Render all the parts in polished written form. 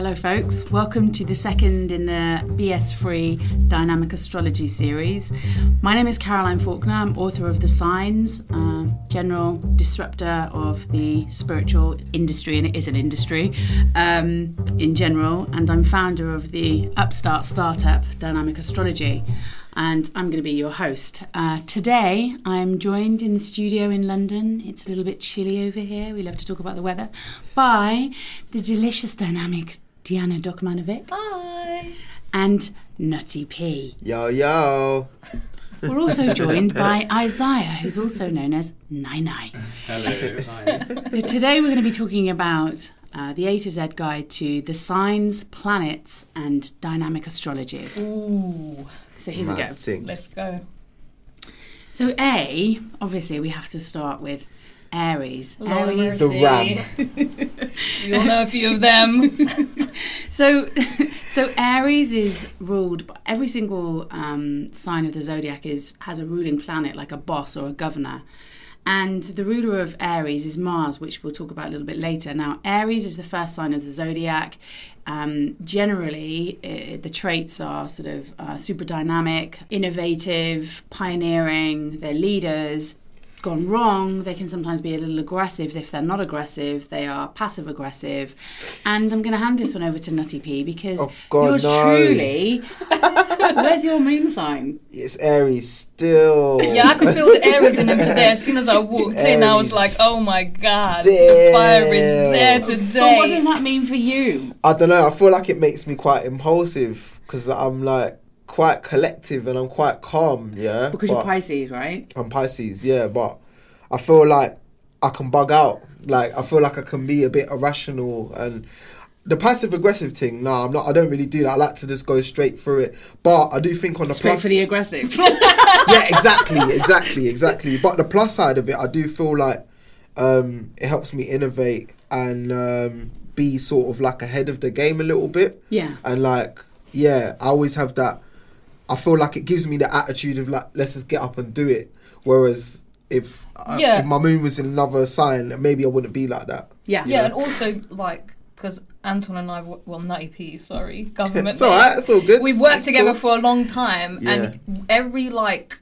Hello folks, welcome to the second in the BS-free Dynamic Astrology series. My name is Caroline Faulkner, I'm author of The Signs, general disruptor of the spiritual industry, and it is an industry in general, and I'm founder of the upstart startup Dynamic Astrology, and I'm going to be your host. Today I'm joined in the studio in London. It's a little bit chilly over here, we love to talk about the weather, by the delicious dynamic Diana Dokmanovic. Hi. And Nutty P. Yo, yo. We're also joined by Isaiah, who's also known as Nai Nai. Hello. Hi. So today we're going to be talking about the A to Z guide to the signs, planets, and dynamic astrology. Ooh. So here we go. Let's go. So A, obviously we have to start with Aries. Lord of Aries. The mercy. ram. We all know a few of them. So Aries is ruled by every single sign of the zodiac has a ruling planet, like a boss or a governor. And the ruler of Aries is Mars, which we'll talk about a little bit later. Now, Aries is the first sign of the zodiac. Generally, the traits are sort of super dynamic, innovative, pioneering. They're leaders. Gone wrong, they can sometimes be a little aggressive. If they're not aggressive, they are passive aggressive. And I'm going to hand this one over to Nutty P because yours truly. Where's your moon sign? It's Aries still. Yeah, I could feel the Aries in him today. As soon as I walked in, I was like, oh my God, the fire is there today. But what does that mean for you? I don't know. I feel like it makes me quite impulsive because I'm like quite collective and I'm quite calm, yeah. Because you're Pisces, right? I'm Pisces, yeah, but I feel like I can bug out. Like, I feel like I can be a bit irrational, and the passive-aggressive thing, no, I'm not. I don't really do that. I like to just go straight through it. But I do think on the Straight plus... for the aggressive. Yeah, exactly. But the plus side of it, I do feel like it helps me innovate and be sort of like ahead of the game a little bit. Yeah. And like, yeah, I always have that. I feel like it gives me the attitude of like, let's just get up and do it. Whereas if my moon was in another sign, maybe I wouldn't be like that. Yeah. Yeah, and also like, because Anton and I, Nutty P, sorry, government. It's alright, it's all good. We've worked It's together cool. for a long time, Yeah. and every like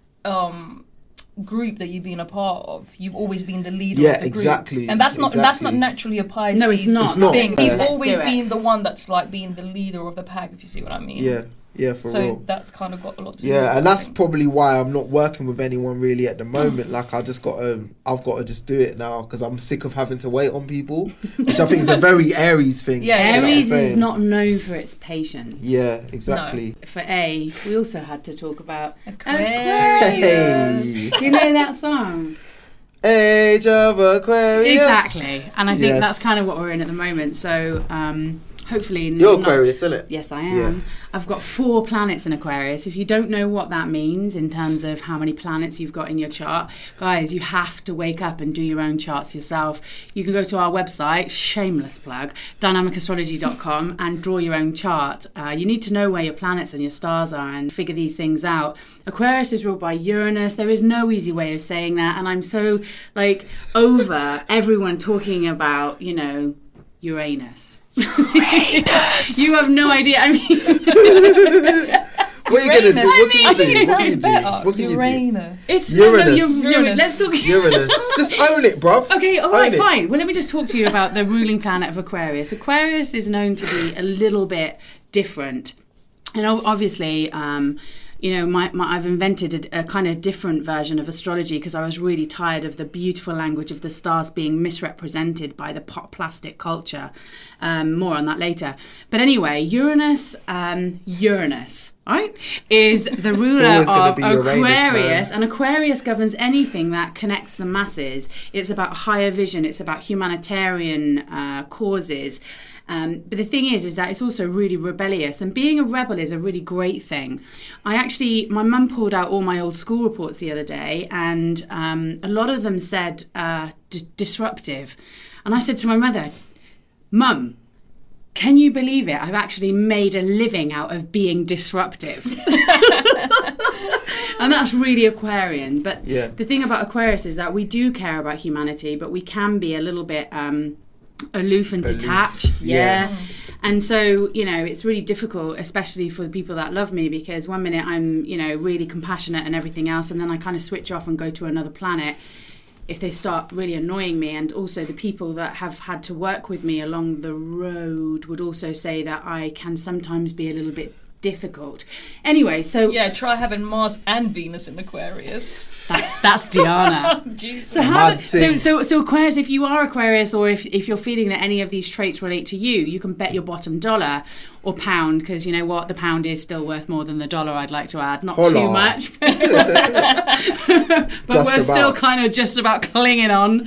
group that you've been a part of, you've always been the leader Yeah, of the exactly. group. And that's not Exactly. naturally a Pisces No, it's not. It's not. thing. Yeah. He's Let's always do it. been the one that's like being the leader of the pack, if you see what I mean. Yeah, for so real. that's kind of got a lot to do with Yeah, it, and I that's think. probably why I'm not working with anyone really at the moment. Like, I've got to just do it now because I'm sick of having to wait on people, which I think is a very Aries thing. Yeah, you know what I'm Aries is saying? not known for its patience. Yeah, exactly. For A, we also had to talk about Aquarius. Hey. Do you know that song? Age of Aquarius. Exactly. And I think Yes. that's kind of what we're in at the moment. So hopefully... You're Aquarius, isn't it? Yes, I am. Yeah. I've got 4 planets in Aquarius. If you don't know what that means in terms of how many planets you've got in your chart, guys, you have to wake up and do your own charts yourself. You can go to our website, shameless plug, dynamicastrology.com, and draw your own chart. You need to know where your planets and your stars are and figure these things out. Aquarius is ruled by Uranus. There is no easy way of saying that, and I'm so over everyone talking about, Uranus. You have no idea. I mean, What are you going to do? What can I you think do? it What can you sounds do? better. What can you do? Uranus. it's Uranus. Uranus. Let's talk. Uranus. Just own it, bruv. Okay, all Own right, it. fine. Well, let me just talk to you about the ruling planet of Aquarius. Aquarius is known to be a little bit different, and obviously, I've invented a kind of different version of astrology because I was really tired of the beautiful language of the stars being misrepresented by the plastic culture. More on that later. But anyway, Uranus, right, is the ruler always gonna of be Uranus, Aquarius, man. and Aquarius governs anything that connects the masses. It's about higher vision. It's about humanitarian causes. But the thing is that it's also really rebellious, and being a rebel is a really great thing. My mum pulled out all my old school reports the other day, and a lot of them said disruptive. And I said to my mother, Mum, can you believe it? I've actually made a living out of being disruptive. And that's really Aquarian. But the thing about Aquarius is that we do care about humanity, but we can be a little bit aloof and detached. yeah. Yeah. And so, you know, it's really difficult, especially for the people that love me, because one minute I'm, you know, really compassionate and everything else, and then I kind of switch off and go to another planet if they start really annoying me. And also the people that have had to work with me along the road would also say that I can sometimes be a little bit difficult. Anyway, so Yeah, try having Mars and Venus in Aquarius. that's Diana. Jesus. So Mad thing. so Aquarius, if you are Aquarius, or if you're feeling that any of these traits relate to you, you can bet your bottom dollar or pound, because you know what, the pound is still worth more than the dollar, I'd like to add. Not Holla. too much. But we're still about. kind of just about clinging on.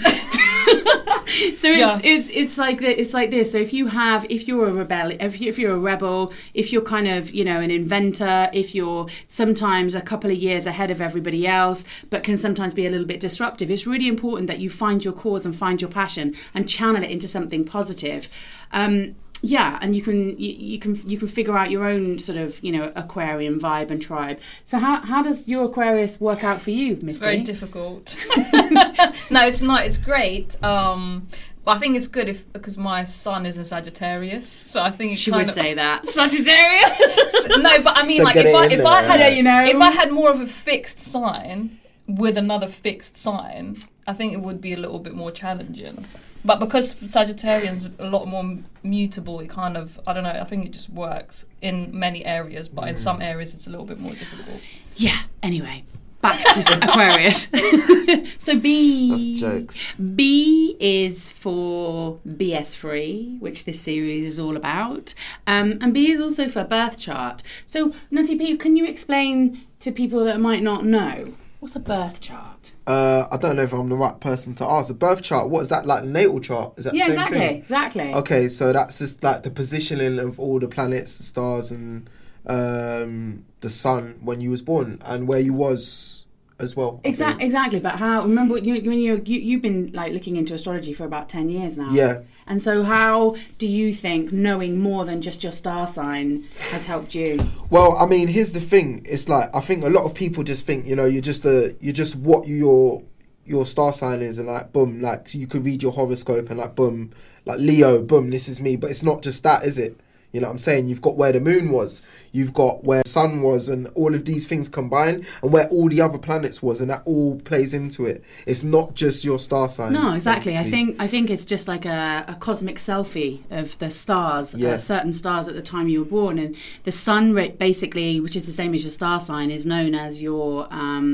So it's like this. So if you're a rebel, if you're a rebel, if you're kind of, you know, an inventor, if you're sometimes a couple of years ahead of everybody else, but can sometimes be a little bit disruptive, it's really important that you find your cause and find your passion and channel it into something positive. Yeah, and you can figure out your own sort of, you know, Aquarian vibe and tribe. So how does your Aquarius work out for you, Misty? It's very difficult. No, it's not. It's great. But I think it's good because my sun is in Sagittarius, so I think She would say that Sagittarius. No, but I mean, So like get it in if there. I had Yeah, you know. if I had more of a fixed sign with another fixed sign, I think it would be a little bit more challenging. But because Sagittarian's a lot more mutable, it kind of, I don't know, I think it just works in many areas, but in some areas it's a little bit more difficult. Yeah, anyway, back to Aquarius. So B. That's jokes. B is for BS free, which this series is all about. And B is also for birth chart. So, Nutty P, can you explain to people that might not know, what's a birth chart? I don't know if I'm the right person to ask. A birth chart, what is that, like natal chart? Is that the same thing? Exactly. Okay, so that's just like the positioning of all the planets, the stars, and the sun when you was born, and where you was as well. Exactly. But how? Remember when you've been like looking into astrology for about 10 years now. Yeah. And so, how do you think knowing more than just your star sign has helped you? Well, I mean, here's the thing. It's like, I think a lot of people just think, you know, you're just what your star sign is, and like boom, like so you could read your horoscope and like boom, like Leo, boom, this is me. But it's not just that, is it? You know what I'm saying? You've got where the moon was, you've got where the sun was, and all of these things combined, and where all the other planets was, and that all plays into it. It's not just your star sign. No, exactly. Basically. I think it's just like a cosmic selfie of the stars, Yeah. certain stars at the time you were born, and the sun basically, which is the same as your star sign, is known as your.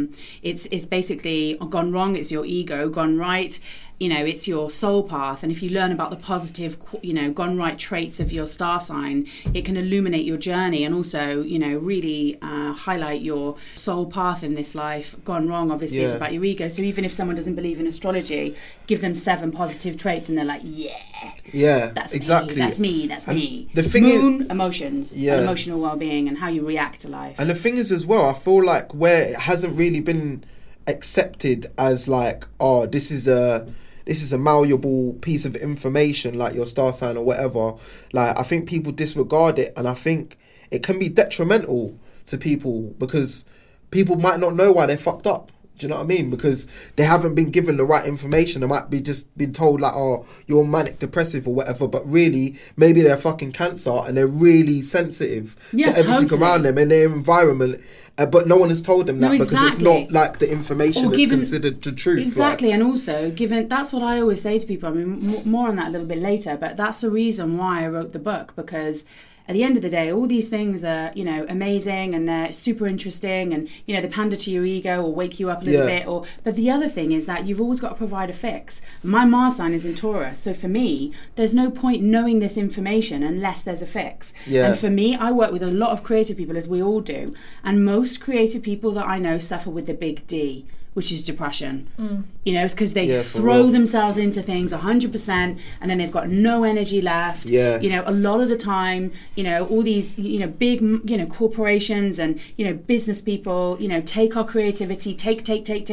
It's basically gone wrong. It's your ego gone right. You know, it's your soul path, and if you learn about the positive, you know, gone right traits of your star sign, it can illuminate your journey and also, you know, really highlight your soul path in this life. Gone wrong, obviously, is Yeah. about your ego. So even if someone doesn't believe in astrology, give them 7 positive traits, and they're like, Yeah, that's exactly. me. That's And me. the thing Moon, emotions, Yeah. and emotional well-being, and how you react to life. And the thing is as well, I feel like where it hasn't really been accepted as like, oh, this is a malleable piece of information, like your star sign or whatever. Like, I think people disregard it, and I think it can be detrimental to people because people might not know why they're fucked up. Do you know what I mean? Because they haven't been given the right information. They might be just been told like, oh, you're manic depressive or whatever, but really maybe they're fucking cancer and they're really sensitive to everything totally. around them and their environment. But no one has told them that because it's exactly. not like the information Or that's given- considered the truth. Exactly, Like, and also given that's what I always say to people. I mean, more on that a little bit later, but that's the reason why I wrote the book, because at the end of the day, all these things are, you know, amazing and they're super interesting, and you know, they pander to your ego or wake you up a little Yeah. bit. But the other thing is that you've always got to provide a fix. My Mars sign is in Taurus, so for me, there's no point knowing this information unless there's a fix. Yeah. And for me, I work with a lot of creative people, as we all do, and most creative people that I know suffer with the big D, which is depression. You know, it's because they Yeah, for throw real. themselves into things 100%, and then they've got no energy left. Yeah. You know, a lot of the time, you know, all these, you know, big, you know, corporations and, you know, business people, you know, take our creativity, take,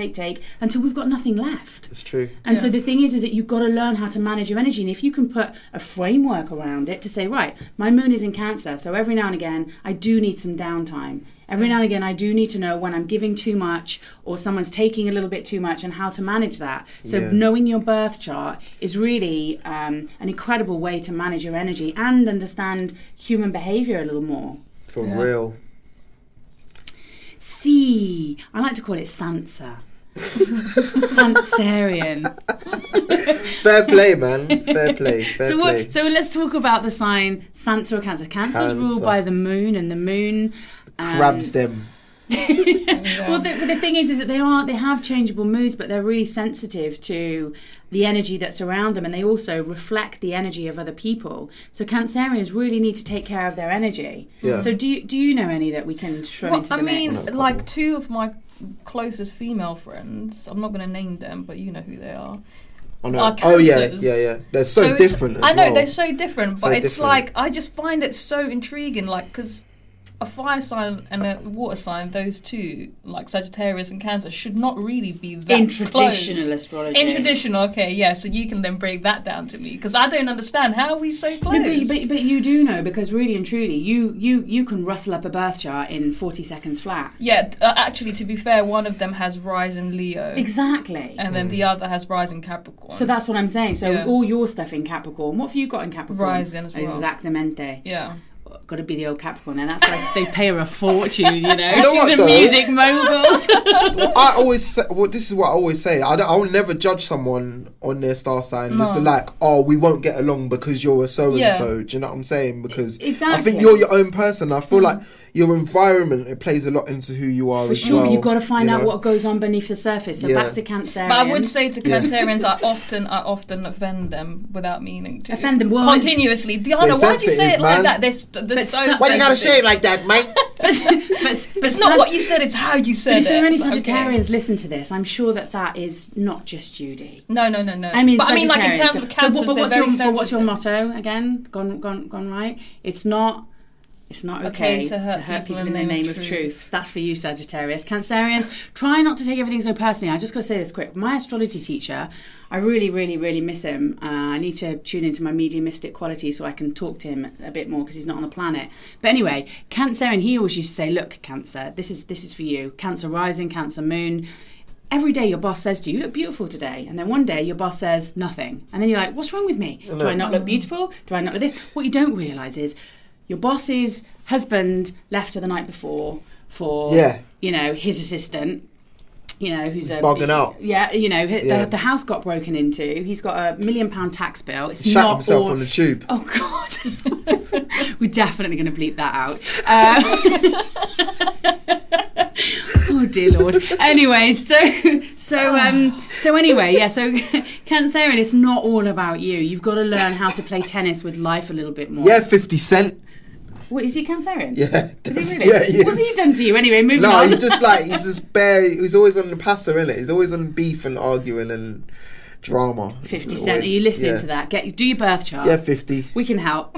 until we've got nothing left. it's true. And so the thing is that you've got to learn how to manage your energy. And if you can put a framework around it to say, right, my moon is in Cancer, so every now and again, I do need some downtime. Every now and again, I do need to know when I'm giving too much or someone's taking a little bit too much and how to manage that. So Yeah. knowing your birth chart is really an incredible way to manage your energy and understand human behaviour a little more. For Yeah. real. See, I like to call it Sansa. Sansarian. Fair play, man. Fair play. Fair play. So let's talk about the sign Cancer or Cancer. Cancer is ruled Cancer. by the moon, and the moon Crabs them. Well, the thing is that they have changeable moods, but they're really sensitive to the energy that's around them, and they also reflect the energy of other people. So Cancerians really need to take care of their energy. Yeah. So do you know any that we can throw into the I mean, mix? like 2 of my closest female friends, I'm not going to name them, but you know who they are. Oh, no. Are Oh yeah, cancers. yeah. They're so it's- different as I know well. they're so different, So but it's different. like I just find it so intriguing, like because a fire sign and a water sign, those two, like Sagittarius and Cancer, should not really be that in close. traditional astrology. In traditional, okay, yeah. So you can then break that down to me because I don't understand how are we so close. No, but you do know, because really and truly, you can rustle up a birth chart in 40 seconds flat. Yeah, actually, to be fair, one of them has rise in Leo, Exactly. and then the other has rise in Capricorn. So that's what I'm saying. So Yeah. all your stuff in Capricorn. What have you got in Capricorn? Rising as well. Exactamente. Yeah. Got to be the old Capricorn then. That's why they pay her a fortune, you know. know She's what, a though? music mogul. I always say, this is what I always say. I will never judge someone on their star sign. Just be No. like, oh, we won't get along because you're a so and Yeah. so. Do you know what I'm saying? Because I Exactly. think you're your own person. I feel like your environment, it plays a lot into who you are For as sure, well. but you've got to find you out know? what goes on beneath the surface. So Yeah. back to Cancerian. But I would say to Yeah. Cancerians, I often offend them without meaning to. Offend them, well, continuously. Diana, So why do you say it sensitive, like man. that? They're so so- Why you gotta sensitive. say it like that, mate? but It's not what you said; it's how you said But if it. there are any It's like, okay. Sagittarians listen to this, I'm sure that is not just Judy. No. I mean, but I mean, like in Sagittarius. terms of So cancers, but they're what's very your what's your sensitive. motto again? Gone right. It's not okay to hurt people in the name of truth. That's for you, Sagittarius. Cancerians, try not to take everything so personally. I just got to say this quick. My astrology teacher, I really, really, really miss him. I need to tune into my mediumistic quality so I can talk to him a bit more because he's not on the planet. But anyway, Cancerian, he always used to say, look, Cancer, this is for you. Cancer rising, Cancer moon. Every day your boss says to you, you look beautiful today. And then one day your boss says nothing. And then you're like, what's wrong with me? Do I not look beautiful? Do I not look this? What you don't realise is your boss's husband left her the night before for, Yeah. you know, his assistant, you know, who's bugging out. Yeah, you know, Yeah. the house got broken into. He's got a £1 million tax bill. It's Shut not himself all... on the tube. Oh, God. We're definitely going to bleep that out. Oh dear Lord. Anyway, so anyway, yeah. So Cancerian, it's not all about you. You've got to learn how to play tennis with life a little bit more. Yeah, 50 Cent. What, is he Cancerian? Yeah. Is he really? Yeah, he What's is. he done to you? Anyway, moving No, on. he's just like, he's just bare, he's always on the passer, innit? He's always on beef and arguing and drama. 50 He's Cent. Are always- you listening yeah. to that? Do your birth chart. Yeah, 50. We can help.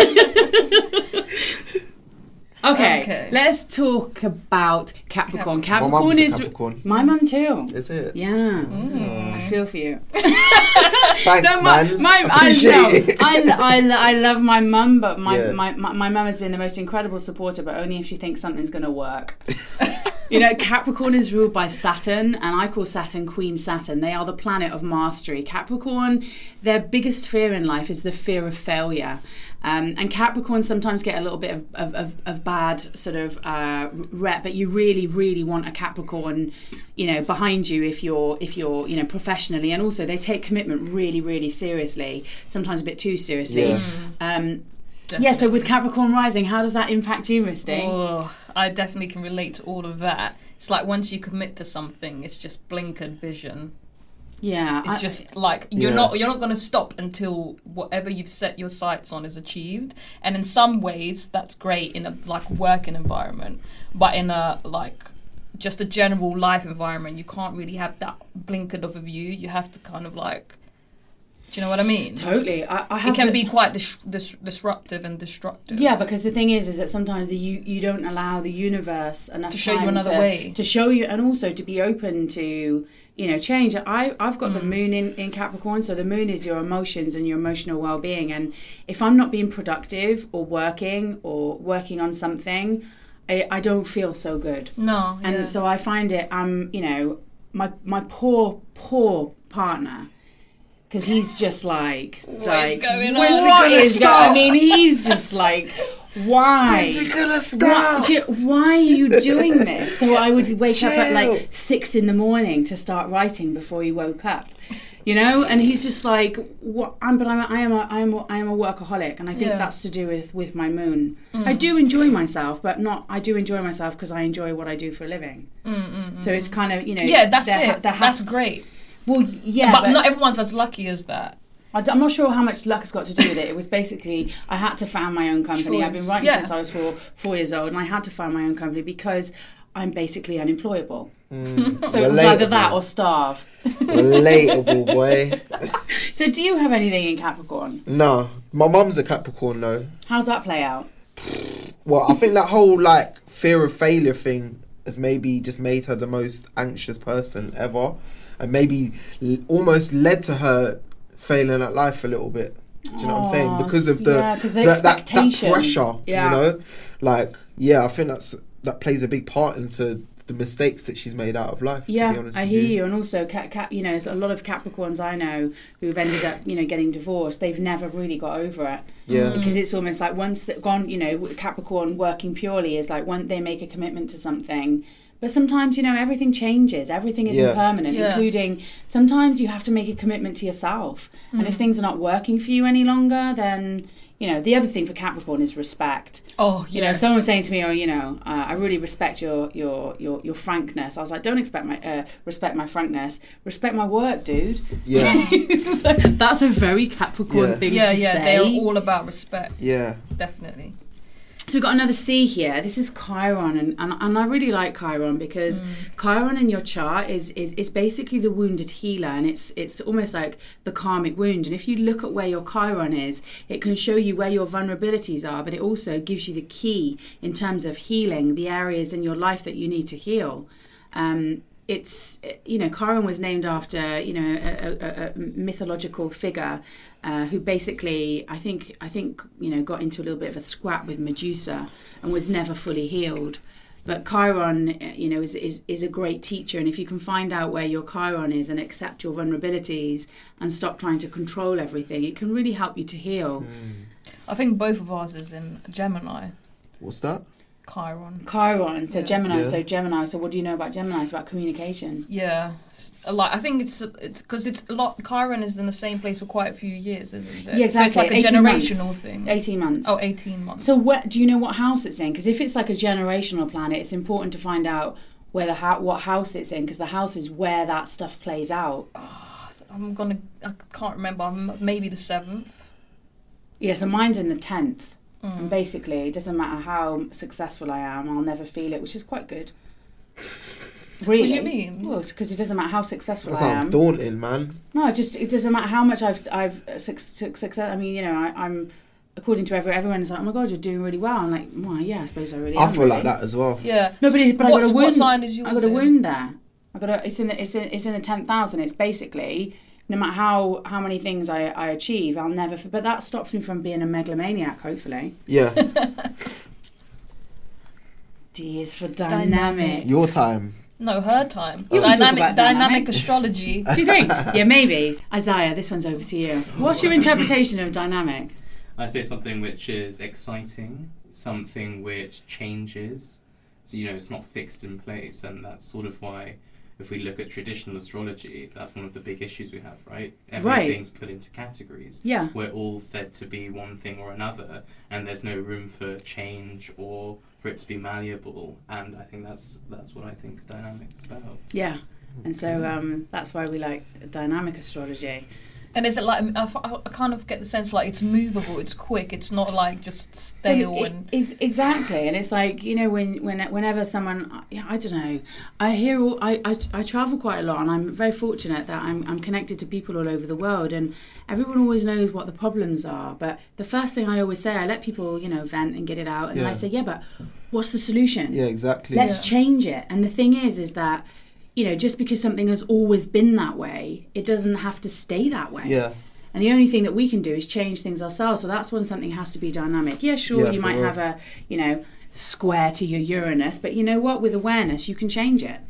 Okay, let's talk about Capricorn. My Capricorn mum's a is Capricorn. my mum too. Is it? Yeah, I feel for you. Thanks, No, man. Appreciate it. I love my mum, but Yeah. my mum has been the most incredible supporter, but only if she thinks something's going to work. You know, Capricorn is ruled by Saturn, and I call Saturn Queen Saturn. They are the planet of mastery. Capricorn, their biggest fear in life is the fear of failure. And Capricorns sometimes get a little bit of bad sort of rep, but you really, really want a Capricorn, you know, behind you if you're you know, professionally, and also they take commitment really, really seriously. Sometimes a bit too seriously. Yeah. Yeah. So with Capricorn rising, how does that impact you, Misty? Oh, I definitely can relate to all of that. It's like once you commit to something, it's just blinkered vision. Yeah, It's just like you're Yeah. not going to stop until whatever you've set your sights on is achieved. And in some ways, that's great in a like working environment, but in a like just a general life environment, you can't really have that blinkered of a view. You have to kind of like, do you know what I mean? totally. I have It can the- be quite disruptive and destructive. Yeah, because the thing is that sometimes you don't allow the universe enough To show you time another way. to show you, and also to be open to, you know, change. I've got the moon in Capricorn, so the moon is your emotions and your emotional well-being. And if I'm not being productive or working on something, I don't feel so good. No. And yeah. so I find it, you know, my poor partner, because he's just like, What is going on? When's it what gonna is stop? I mean, he's just like, why? When's it gonna stop? Why are you doing this? So I would wake up at Chill. like 6 a.m. to start writing before he woke up. You know, and he's just like, "What?" I am a workaholic, and I think Yeah. that's to do with my moon. I do enjoy myself, but I do enjoy myself because I enjoy what I do for a living. So it's kind of, you know, Yeah, that's there ha- it. there That's has- great. Well, yeah, but not everyone's as lucky as that. I'm not sure how much luck has got to do with it. It was basically, I had to found my own company. I've been writing Yeah. since I was four years old, and I had to found my own company because I'm basically unemployable. So it was either that or starve. Relatable, boy. So do you have anything in Capricorn? No, my mum's a Capricorn though. How's that play out? Well, I think that whole like fear of failure thing has maybe just made her the most anxious person ever, and maybe almost led to her failing at life a little bit. Do you know what I'm saying? Because of yeah, 'cause the that expectation. pressure. Yeah. You know, like I think that plays a big part into the mistakes that she's made out of life. To be honest I with hear you. And also, you know, a lot of Capricorns I know who've ended up, you know, getting divorced. They've never really got over it. Yeah. Because it's almost like once they've gone, you know, Capricorn working purely is like when they make a commitment to something. But sometimes, you know, everything changes. Everything isn't Yeah. permanent, Yeah. including sometimes you have to make a commitment to yourself. And if things are not working for you any longer, then, you know, the other thing for Capricorn is respect. Oh, You know, someone was saying to me, "Oh, you know, I really respect your frankness." I was like, "Don't respect my frankness. Respect my work, dude." Yeah. That's a very Capricorn Yeah. thing Yeah, to yeah, say. they're all about respect. Yeah. Definitely. So we've got another C here. This is Chiron, and I really like Chiron because Chiron in your chart is basically the wounded healer, and it's almost like the karmic wound. And if you look at where your Chiron is, it can show you where your vulnerabilities are, but it also gives you the key in terms of healing the areas in your life that you need to heal. It's, you know, Chiron was named after, you know, a mythological figure who basically, I think, you know, got into a little bit of a scrap with Medusa and was never fully healed. But Chiron, you know, is a great teacher, and if you can find out where your Chiron is and accept your vulnerabilities and stop trying to control everything, it can really help you to heal. I think both of ours is in Gemini. What's that? Chiron, so Yeah. Gemini. Yeah. So Gemini. So what do you know about Gemini? It's about communication. Yeah, I think it's because it's a lot. Chiron is in the same place for quite a few years, isn't it? Yeah, exactly. So it's like a 18 months. generational thing. 18 months. Oh, 18 months. So do you know what house it's in? Because if it's like a generational planet, it's important to find out what house it's in, because the house is where that stuff plays out. I can't remember. Maybe the 7th. Yeah, so mine's in the 10th. And basically, it doesn't matter how successful I am, I'll never feel it, which is quite good. Really? What do you mean? Well, because it doesn't matter how successful That I am. sounds daunting, man. No, it doesn't matter how much I've success. I mean, you know, I'm according to everyone is like, oh my god, you're doing really well. I'm like, well, yeah, I suppose I really am. I feel like really. that as well. Yeah. No, but I got a wound. What sign is yours? I got a in? wound there. It's in the 10th. It's basically no matter how many things I achieve, I'll never. But that stops me from being a megalomaniac. Hopefully. Yeah. D is for dynamic. Your time. No, her time. You can talk Dynamic about dynamic. astrology. Do you think? Yeah, maybe. Isaiah, this one's over to you. What's your interpretation of dynamic? I say something which is exciting, something which changes. So, you know, it's not fixed in place, and that's sort of why, if we look at traditional astrology, that's one of the big issues we have, right? Everything's put into categories. Yeah. We're all said to be one thing or another, and there's no room for change or for it to be malleable. And I think that's what I think dynamic's about. Yeah. And so that's why we like dynamic astrology. And is it like I kind of get the sense like it's movable, it's quick, it's not like just stale Exactly, and it's like, you know, whenever someone, I don't know, I travel quite a lot, and I'm very fortunate that I'm connected to people all over the world, and everyone always knows what the problems are. But the first thing I always say, I let people, you know, vent and get it out, and then I say, yeah, but what's the solution? Yeah, exactly. Let's change it. And the thing is that, you know, just because something has always been that way, it doesn't have to stay that way. Yeah. And the only thing that we can do is change things ourselves. So that's when something has to be dynamic. Yeah, sure, Yeah, you for might real. have a, you know, square to your Uranus. But you know what? With awareness, you can change it.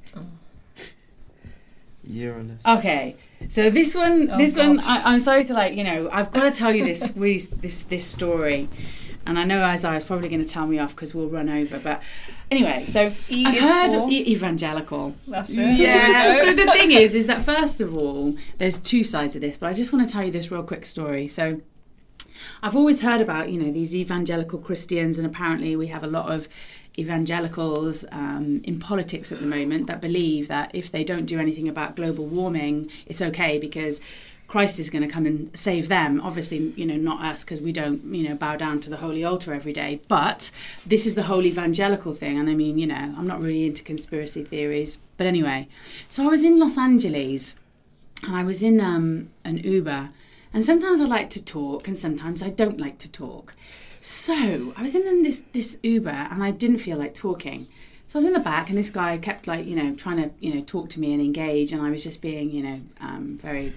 Uranus. Okay. So this one, gosh. I'm sorry to I've got to tell you this story, and I know Isaiah's probably going to tell me off because we'll run over. But anyway, so I've heard of evangelical. That's it. Yeah. So the thing is that first of all, there's two sides of this, but I just want to tell you this real quick story. So I've always heard about these evangelical Christians, and apparently we have a lot of evangelicals in politics at the moment that believe that if they don't do anything about global warming, it's okay because Christ is going to come and save them. Obviously, not us, because we don't, bow down to the holy altar every day. But this is the whole evangelical thing. And I mean, I'm not really into conspiracy theories. But anyway, so I was in Los Angeles and I was in an Uber. And sometimes I like to talk and sometimes I don't like to talk. So I was in this Uber and I didn't feel like talking. So I was in the back and this guy kept trying to, talk to me and engage. And I was just being, very...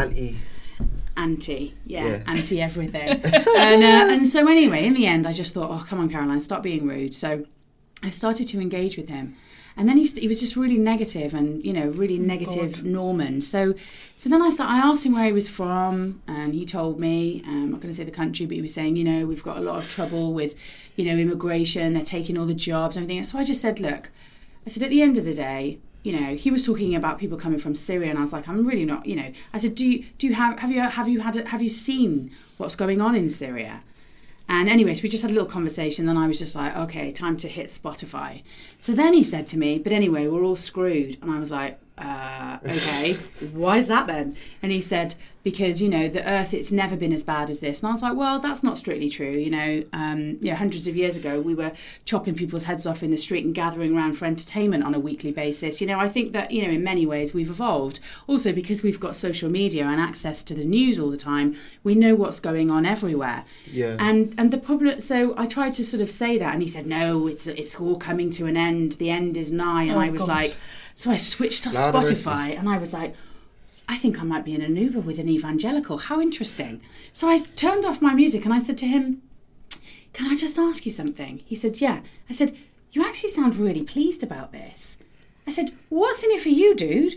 anti everything. And so anyway, in the end, I just thought, oh, come on, Caroline, stop being rude. So I started to engage with him. And then he was just really negative and, really negative Norman. So then I asked him where he was from, and he told me, I'm not going to say the country, but he was saying, we've got a lot of trouble with, immigration, they're taking all the jobs and everything. So I just said, look, at the end of the day, he was talking about people coming from Syria, and I was like, I'm really not, I said, have you seen what's going on in Syria? And anyway, so we just had a little conversation. Then I was just like, okay, time to hit Spotify. So then he said to me, but anyway, we're all screwed. And I was like, okay, why is that then? And he said, because, the earth, it's never been as bad as this. And I was like, well, that's not strictly true. Hundreds of years ago, we were chopping people's heads off in the street and gathering around for entertainment on a weekly basis. I think that, in many ways we've evolved. Also, because we've got social media and access to the news all the time, we know what's going on everywhere. Yeah. And the problem, so I tried to sort of say that, and he said, no, it's all coming to an end. The end is nigh. And I was like, so I switched off Spotify and I was like, I think I might be in an Uber with an evangelical. How interesting. So I turned off my music and I said to him, can I just ask you something? He said, yeah. I said, you actually sound really pleased about this. I said, what's in it for you, dude?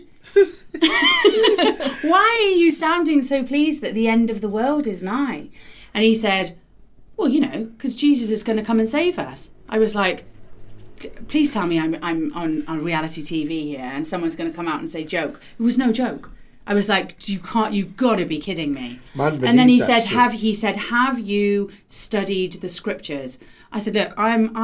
Why are you sounding so pleased that the end of the world is nigh? And he said, well, because Jesus is going to come and save us. I was like, please tell me I'm on reality TV here and someone's going to come out and say joke. It was no joke. I was like, you've got to be kidding me. And then he said, have you studied the scriptures? I said, look,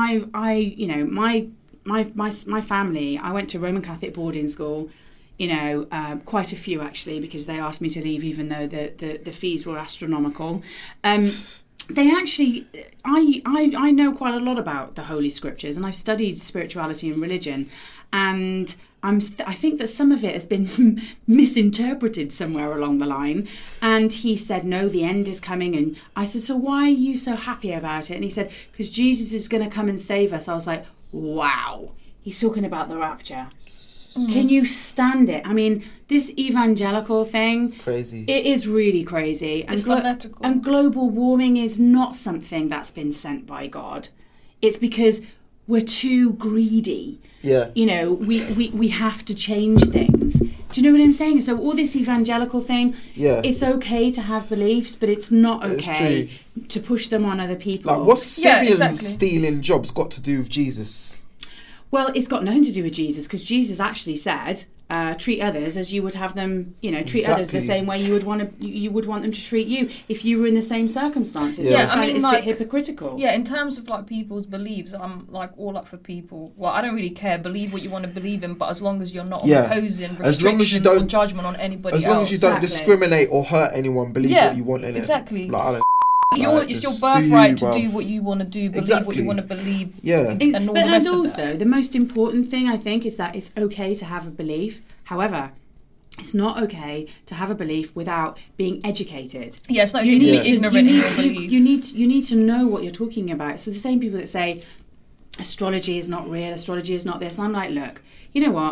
my family, I went to Roman Catholic boarding school, quite a few actually, because they asked me to leave even though the fees were astronomical. They actually, I know quite a lot about the Holy Scriptures, and I've studied spirituality and religion, and I think that some of it has been misinterpreted somewhere along the line. And he said, no, the end is coming. And I said, so why are you so happy about it? And he said, because Jesus is going to come and save us. I was like, wow, he's talking about the rapture. Can you stand it? I mean, this evangelical thing, it's crazy. It is really crazy. It's fanatical. And global warming is not something that's been sent by God. It's because we're too greedy. Yeah. We have to change things. Do you know what I'm saying? So all this evangelical thing, it's okay to have beliefs, but it's not okay to push them on other people. Like, what's Syrians stealing jobs got to do with Jesus? Well, it's got nothing to do with Jesus, because Jesus actually said, treat others as you would have them, treat others the same way you would want them to treat you if you were in the same circumstances. Yeah, so I mean, it's a bit hypocritical. Yeah, in terms of people's beliefs, I'm all up for people. Well, I don't really care. Believe what you want to believe in, but as long as you're not imposing restrictions or judgment on anybody else. As long as you don't discriminate or hurt anyone, believe what you want in it. Exactly. It's your birthright to do what you want to do, believe what you want to believe. Yeah. And all the rest of that. The most important thing, I think, is that it's okay to have a belief. However, it's not okay to have a belief without being educated. Yeah, it's not okay to be ignorant in your belief. You need to know what you're talking about. So the same people that say astrology is not real, astrology is not this. And I'm like, look, you know what?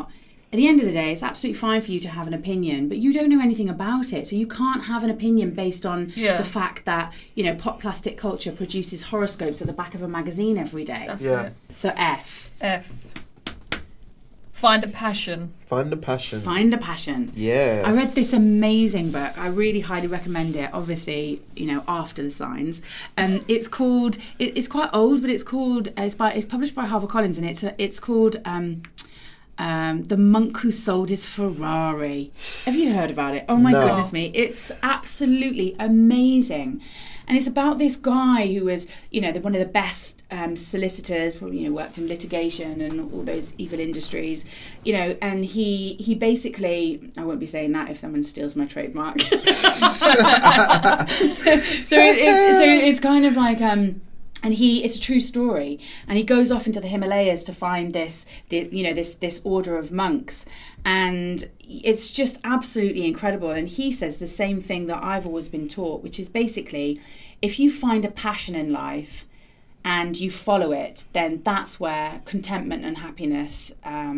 at the end of the day, it's absolutely fine for you to have an opinion, but you don't know anything about it. So you can't have an opinion based on the fact that, pop plastic culture produces horoscopes at the back of a magazine every day. That's it. So F. Find a passion. Find a passion. Find a passion. Yeah. I read this amazing book. I really highly recommend it. Obviously, after the signs. It's called. It's quite old, but it's called. It's published by HarperCollins, and it's called. The Monk Who Sold His Ferrari. Have you heard about it? Oh my goodness me. It's absolutely amazing. And it's about this guy who was, one of the best solicitors, probably, worked in litigation and all those evil industries, and he basically, I won't be saying that if someone steals my trademark. so it's kind of like, it's a true story, and he goes off into the Himalayas to find this order of monks, and it's just absolutely incredible. And he says the same thing that I've always been taught, which is basically, if you find a passion in life and you follow it, then that's where contentment and happiness,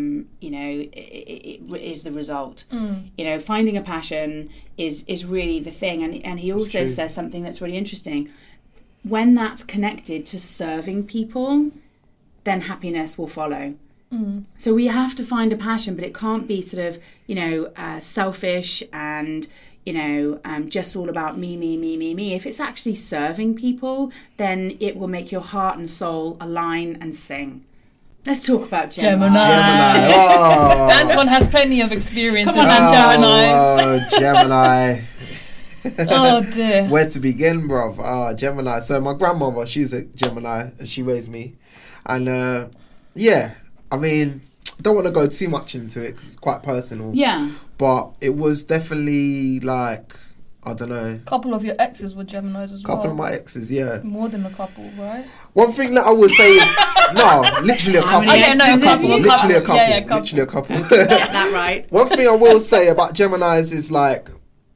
it is the result. Finding a passion is really the thing. And he also says something that's really interesting. When that's connected to serving people, then happiness will follow. So we have to find a passion, but it can't be sort of, selfish and, just all about me. If it's actually serving people, then it will make your heart and soul align and sing. Let's talk about Gemini. Oh. Anton has plenty of experience in Oh, Geminis. Gemini. Oh dear. Where to begin, bruv? Gemini. So my grandmother, she's a Gemini, and she raised me. And I mean, don't want to go too much into it because it's quite personal. Yeah. But it was definitely like, I don't know. A couple of your exes were Geminis as well. A couple of my exes, yeah. More than a couple, right? One thing that I would say is, literally a couple. Literally a couple. Yeah, couple. Literally a couple. Get that right. One thing I will say about Geminis is like,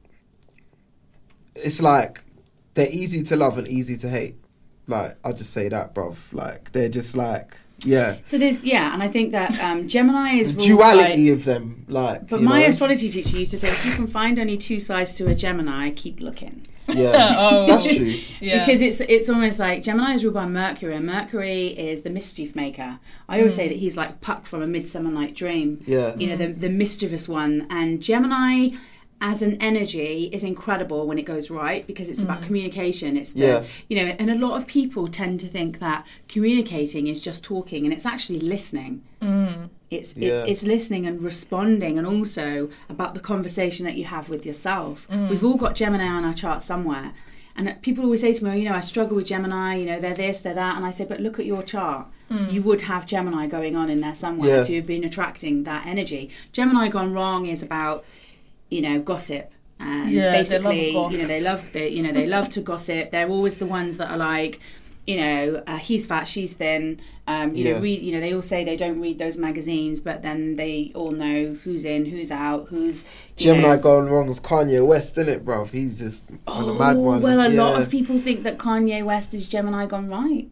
it's like they're easy to love and easy to hate. Like, I'll just say that, bruv. Like, they're just like, yeah. So there's, and I think that Gemini is the duality of them, like. But my astrology teacher used to say, if you can find only two sides to a Gemini, keep looking. Yeah, that's true. Yeah. Because it's almost like Gemini is ruled by Mercury, and Mercury is the mischief maker. I always say that he's like Puck from A Midsummer Night Dream. Yeah. The mischievous one. And Gemini, as an energy, is incredible when it goes right, because it's about communication. It's and a lot of people tend to think that communicating is just talking, and it's actually listening. It's listening and responding, and also about the conversation that you have with yourself. We've all got Gemini on our chart somewhere, and people always say to me, I struggle with Gemini, they're this, they're that, and I say, but look at your chart. You would have Gemini going on in there somewhere to have been attracting that energy. Gemini gone wrong is about gossip, and basically they love to gossip. They're always the ones that are like, he's fat, she's thin, they all say they don't read those magazines, but then they all know who's in, who's out, who's Gemini going wrong is Kanye West, isn't it, bruv? He's just on a mad one. Well, a lot of people think that Kanye West is Gemini gone right.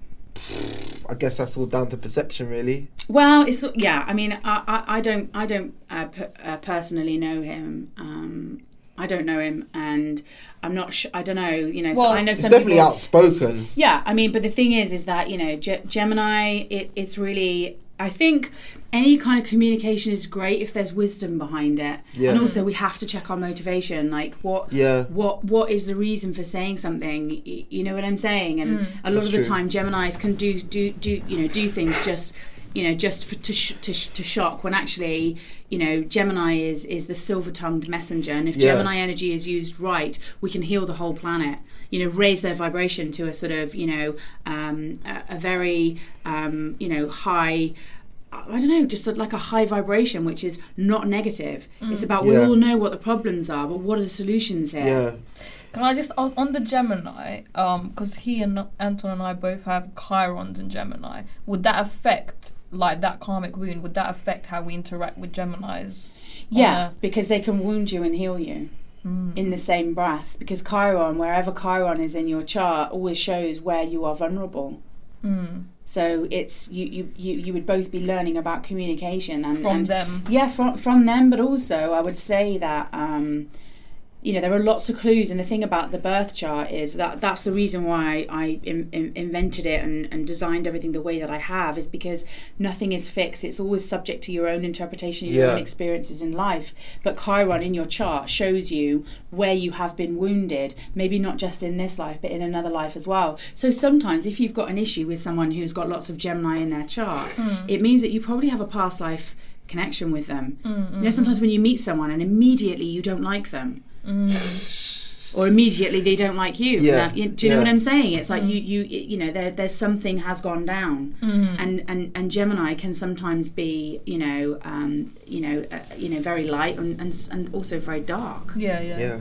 I guess that's all down to perception, really. Well, it's I mean, I don't personally know him. I don't know him, and I'm not sure. I don't know. Well, so I know he's some definitely people, outspoken. Yeah, I mean, but the thing is that Gemini. It's really. I think any kind of communication is great if there's wisdom behind it, and also we have to check our motivation. Like what is the reason for saying something? You know what I'm saying? And a lot of the time, Geminis can do things just to shock, when actually Gemini is the silver-tongued messenger, and if Gemini energy is used right, we can heal the whole planet. Raise their vibration to a sort of a very high. I don't know, just like a high vibration, which is not negative. It's about we all know what the problems are, but what are the solutions here? Yeah. Can I just, on the Gemini, because he and Anton and I both have Chirons in Gemini, would that affect, like that karmic wound, would that affect how we interact with Geminis? Yeah, because they can wound you and heal you in the same breath. Because Chiron, wherever Chiron is in your chart, always shows where you are vulnerable. So it's you would both be learning about communication from them. Yeah, from them, but also I would say that there are lots of clues, and the thing about the birth chart is that's the reason why I invented it and designed everything the way that I have, is because nothing is fixed. It's always subject to your own interpretation of your own experiences in life. But Chiron in your chart shows you where you have been wounded, maybe not just in this life, but in another life as well. So sometimes if you've got an issue with someone who's got lots of Gemini in their chart, it means that you probably have a past life connection with them. Sometimes when you meet someone and immediately you don't like them, or immediately they don't like you. Do you know what I'm saying? It's like there's something has gone down, and Gemini can sometimes be very light and also very dark. Yeah.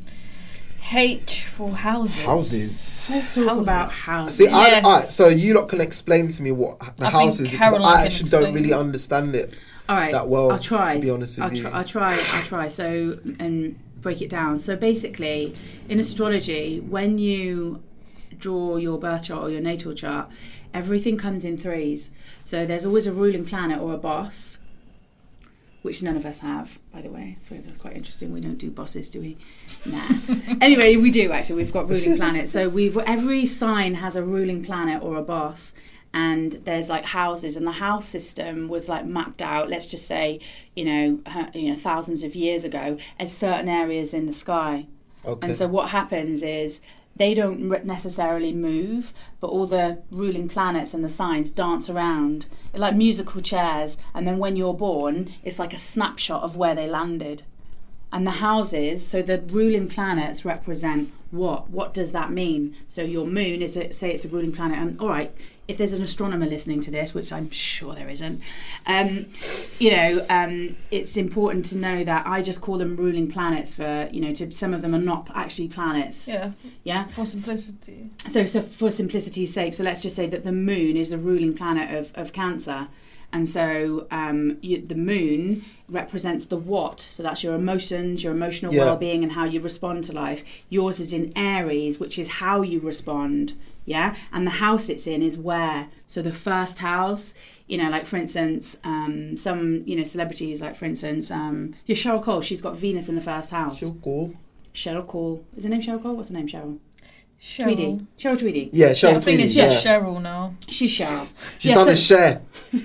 H for houses. Let's talk about houses. See, so you lot can explain to me what the house is, because I actually don't really understand it. All right, that well. I'll try. To be honest with you, I'll try. So break it down. So basically, in astrology, when you draw your birth chart or your natal chart, everything comes in threes. So there's always a ruling planet or a boss, which none of us have, by the way. So that's quite interesting. We don't do bosses, do we? Nah. Anyway, we do actually. We've got ruling planets. So every sign has a ruling planet or a boss. And there's like houses, and the house system was like mapped out, let's just say, thousands of years ago, as certain areas in the sky. Okay. And so what happens is they don't necessarily move, but all the ruling planets and the signs dance around like musical chairs. And then when you're born, it's like a snapshot of where they landed. And the houses, so the ruling planets represent what? What does that mean? So your moon is, say it's a ruling planet, and all right, if there's an astronomer listening to this, which I'm sure there isn't, it's important to know that I just call them ruling planets for, some of them are not actually planets. Yeah. For simplicity. So for simplicity's sake, so let's just say that the moon is a ruling planet of Cancer. And so the moon represents the what. So that's your emotions, your emotional well-being, and how you respond to life. Yours is in Aries, which is how you respond. Yeah. And the house it's in is where. So the first house, like for instance, some, celebrities, like for instance, Cheryl Cole, she's got Venus in the first house. Cheryl Cole. Is her name Cheryl Cole? What's her name, Cheryl? Cheryl Tweedy. Yeah, Cheryl Tweedy. I think it's just Cheryl now. She's Cheryl. She's done a share.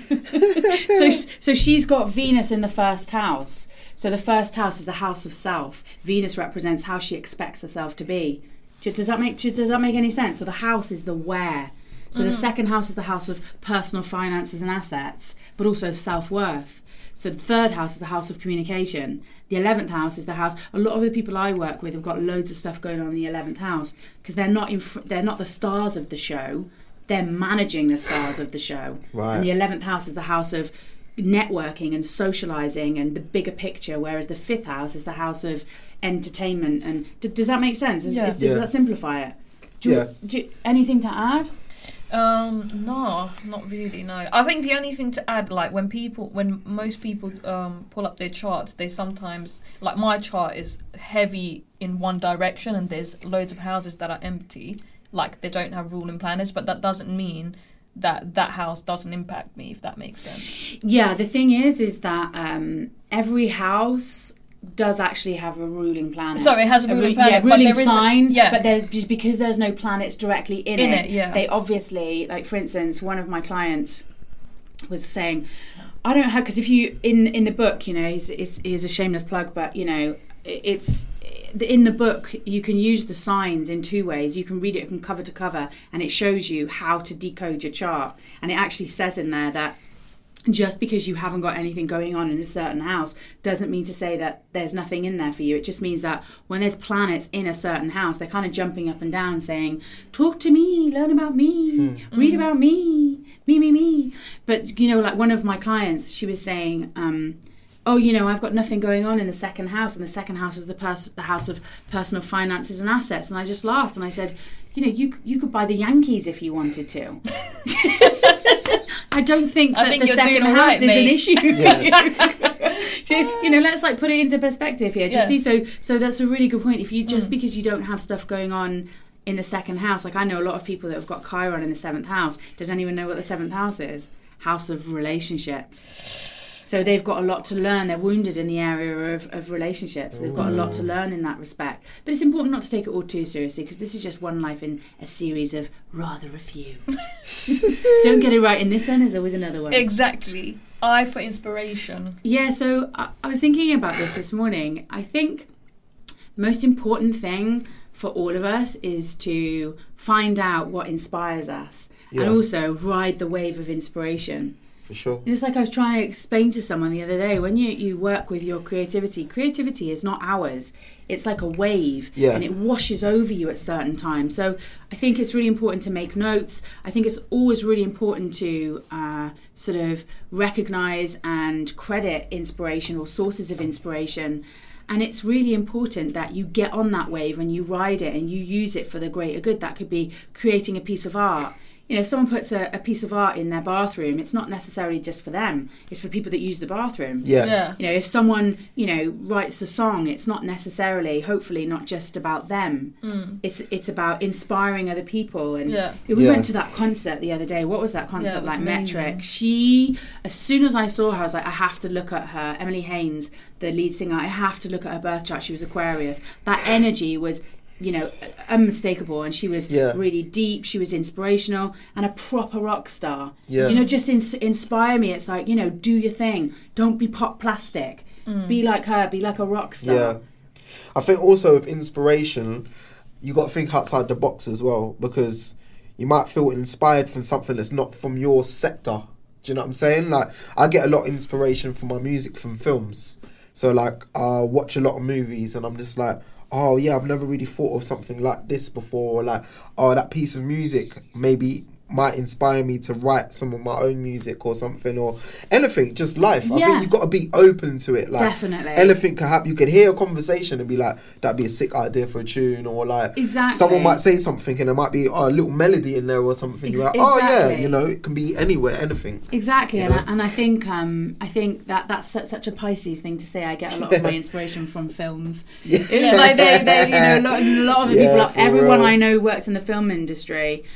So she's got Venus in the first house. So the first house is the house of self. Venus represents how she expects herself to be. Does that make any sense? So the house is the where. So the second house is the house of personal finances and assets, but also self-worth. So the third house is the house of communication. The 11th house is the house. A lot of the people I work with have got loads of stuff going on in the 11th house because they're not the stars of the show. They're managing the stars of the show. Right. And the 11th house is the house of networking and socialising and the bigger picture, whereas the 5th house is the house of entertainment. And does that make sense? Does that simplify it? Do you, anything to add? No, not really, no. I think the only thing to add, like when most people pull up their charts, they sometimes, like my chart is heavy in one direction and there's loads of houses that are empty, like they don't have ruling planets, but that doesn't mean that house doesn't impact me, if that makes sense. Yeah, the thing is that every house does actually have a ruling planet. Sorry, it has a ruling planet. Ruling but sign. But there's just because there's no planets directly in it. Yeah. They obviously, like for instance, one of my clients was saying, I don't have, because if you in the book, he's a shameless plug, but it's in the book you can use the signs in two ways. You can read it from cover to cover, and it shows you how to decode your chart, and it actually says in there that just because you haven't got anything going on in a certain house doesn't mean to say that there's nothing in there for you. It just means that when there's planets in a certain house, they're kind of jumping up and down saying, talk to me, learn about me, read about me. But, like one of my clients, she was saying, I've got nothing going on in the second house, and the second house is the house of personal finances and assets. And I just laughed and I said, you could buy the Yankees if you wanted to. I don't think that the second house is an issue for you. Let's put it into perspective here. Do you see? So that's a really good point. If you just because you don't have stuff going on in the second house. Like I know a lot of people that have got Chiron in the 7th house. Does anyone know what the 7th house is? House of relationships. So they've got a lot to learn. They're wounded in the area of relationships. They've got a lot to learn in that respect. But it's important not to take it all too seriously, because this is just one life in a series of rather a few. Don't get it right in this one, there's always another one. Exactly. I for inspiration. Yeah, so I was thinking about this morning. I think the most important thing for all of us is to find out what inspires us and also ride the wave of inspiration. For sure. And it's like I was trying to explain to someone the other day, when you work with your creativity is not ours. It's like a wave, and it washes over you at certain times. So I think it's really important to make notes. I think it's always really important to sort of recognise and credit inspiration or sources of inspiration. And it's really important that you get on that wave and you ride it and you use it for the greater good. That could be creating a piece of art. You know, if someone puts a piece of art in their bathroom, it's not necessarily just for them. It's for people that use the bathroom. Yeah. You know, if someone, writes a song, it's not necessarily, hopefully, not just about them. It's about inspiring other people. And we went to that concert the other day. What was that concert like? Metric. She, as soon as I saw her, I was like, I have to look at her. Emily Haynes, the lead singer, I have to look at her birth chart. She was Aquarius. That energy was, unmistakable, and she was really deep, she was inspirational and a proper rock star. Just inspire me. It's like, do your thing, don't be pop plastic, be like her, be like a rock star. I think also with inspiration, you got to think outside the box as well, because you might feel inspired from something that's not from your sector. Do you know what I'm saying? Like, I get a lot of inspiration from my music from films. So like, I watch a lot of movies and I'm just like, oh yeah, I've never really thought of something like this before. Or like, oh, that piece of music maybe might inspire me to write some of my own music or something, or anything, just life. I think you've got to be open to it. Like, definitely. Anything can happen. You could hear a conversation and be like, that'd be a sick idea for a tune, or like, someone might say something and there might be a little melody in there or something. You're like, oh yeah, it can be anywhere, anything. Exactly. And I think that's such a Pisces thing to say. I get a lot of my inspiration from films. It's like they a lot of the people, everyone I know works in the film industry.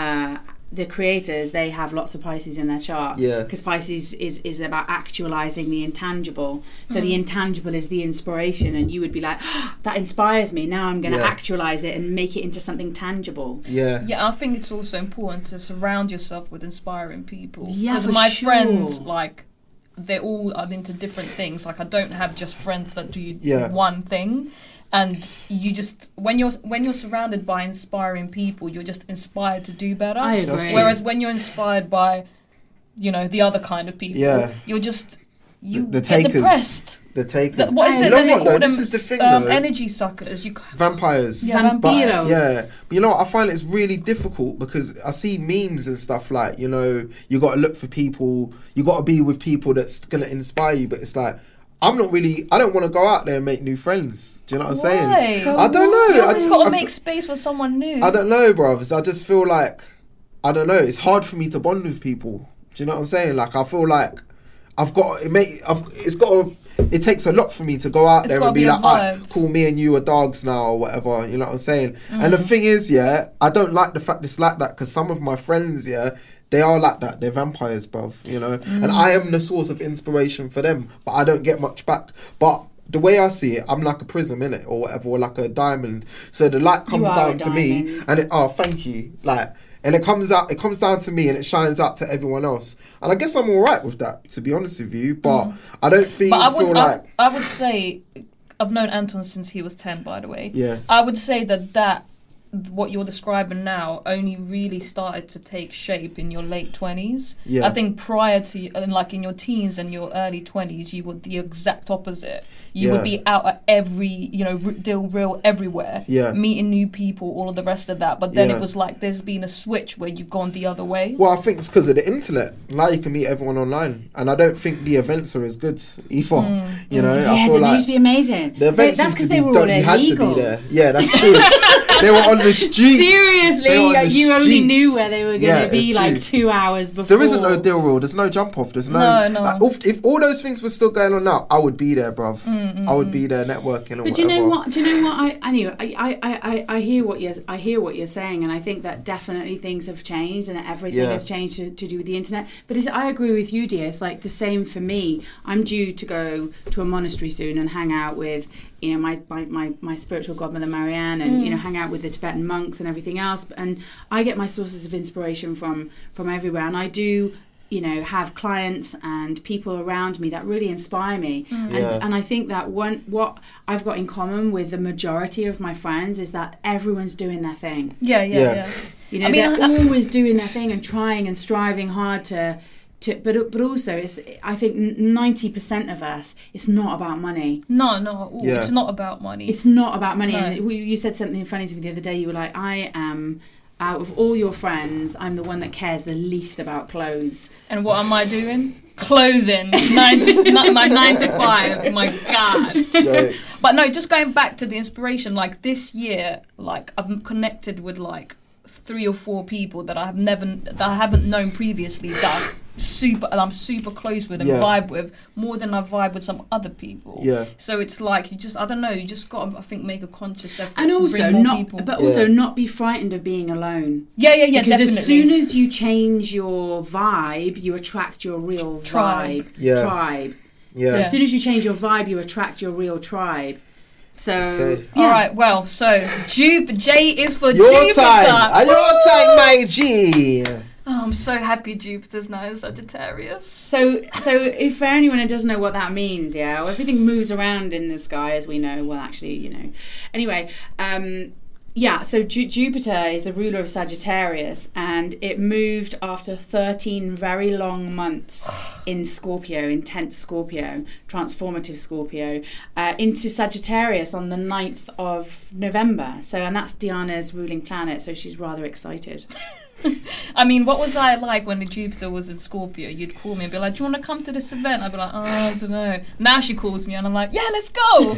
The creators, they have lots of Pisces in their chart, because Pisces is about actualizing the intangible. So the intangible is the inspiration, and you would be like, oh, that inspires me, now I'm going to actualize it and make it into something tangible. I think it's also important to surround yourself with inspiring people, because my friends, like, they all are into different things. Like, I don't have just friends that do one thing. And you just, when you're surrounded by inspiring people, you're just inspired to do better. I agree. Whereas when you're inspired by, the other kind of people, you're just the get takers, depressed. The takers. What is it? They call them this is the thing, though. Energy suckers. Vampires. Vampiros. But I find it's really difficult because I see memes and stuff like, you got to look for people. You got to be with people that's gonna inspire you. But it's like, I don't want to go out there and make new friends. Do you know what I'm saying? I don't know. You just got to make space for someone new. I don't know, brothers. I just feel like, I don't know. It's hard for me to bond with people. Do you know what I'm saying? Like, I feel like it takes a lot for me to go out there and be like, cool, me and you are dogs now or whatever. You know what I'm saying? And the thing is, I don't like the fact it's like that, because some of my friends, they are like that. They're vampires, bruv, And I am the source of inspiration for them, but I don't get much back. But the way I see it, I'm like a prism, innit? Or whatever, or like a diamond. So the light comes down to me, and thank you. Like, and it comes down to me and it shines out to everyone else. And I guess I'm alright with that, to be honest with you. But I don't feel like... I would say, I've known Anton since he was 10, by the way. Yeah. I would say that what you're describing now only really started to take shape in your late 20s. I think prior to, like in your teens and your early 20s, you were the exact opposite. You would be out at every, deal real everywhere, meeting new people, all of the rest of that. But then it was like there's been a switch where you've gone the other way. Well, I think it's because of the internet. Now you can meet everyone online, and I don't think the events are as good either. I feel they used to be amazing. The events that's because they were all illegal. You had to be there. Yeah, that's true. They were on the streets. Seriously, They were on the you only streets. knew where they were going to Yeah, be it's like true. 2 hours before. There isn't no deal rule. There's no jump off. There's no. No. Like, if all those things were still going on now, I would be there, bruv. I would be there networking or But whatever. do you know what? I hear what you're saying, and I think that definitely things have changed, and everything Yeah. has changed to do with the internet. But I agree with you, dear. It's like the same for me. I'm due to go to a monastery soon and hang out with, you know, my spiritual godmother Marianne, and you know, hang out with the Tibetan monks and everything else. And I get my sources of inspiration from everywhere, and I do, you know, have clients and people around me that really inspire me. And I think that what I've got in common with the majority of my friends is that everyone's doing their thing. Yeah. You know, I mean, they're always doing their thing and trying and striving hard to but also I think 90% of us, it's not about money. No. Yeah. It's not about money. It's not about money. No. And you said something funny to me the other day. You were like, I am, out of all your friends, I'm the one that cares the least about clothes. And what am I doing? Clothing. my 9 to 5. My God. Jokes. But no, just going back to the inspiration, like this year, like I've connected with like 3 or 4 people that I haven't known previously that I'm super close with and vibe with more than I vibe with some other people. Yeah. So it's like you just got to, I think, make a conscious effort And to also bring more people. also not be frightened of being alone. Yeah, Because definitely. as soon as you change your vibe, you attract your real Tribe. vibe. Yeah. Tribe. Yeah. So as soon as you change your vibe, you attract your real tribe. So Okay. yeah. All right, well, so J is for Your Jupiter. time. And your time, my G. Oh, I'm so happy Jupiter's now in Sagittarius. So if for anyone who doesn't know what that means, yeah, well, everything moves around in the sky, as we know. Well, actually, you know. Anyway, yeah, so Jupiter is the ruler of Sagittarius, and it moved after 13 very long months in Scorpio, intense Scorpio, transformative Scorpio, into Sagittarius on the 9th of November. So, and that's Diana's ruling planet, so she's rather excited. I mean, what was I like when the Jupiter was in Scorpio? You'd call me and be like, do you want to come to this event? I'd be like, oh, I don't know. Now she calls me and I'm like, yeah, let's go.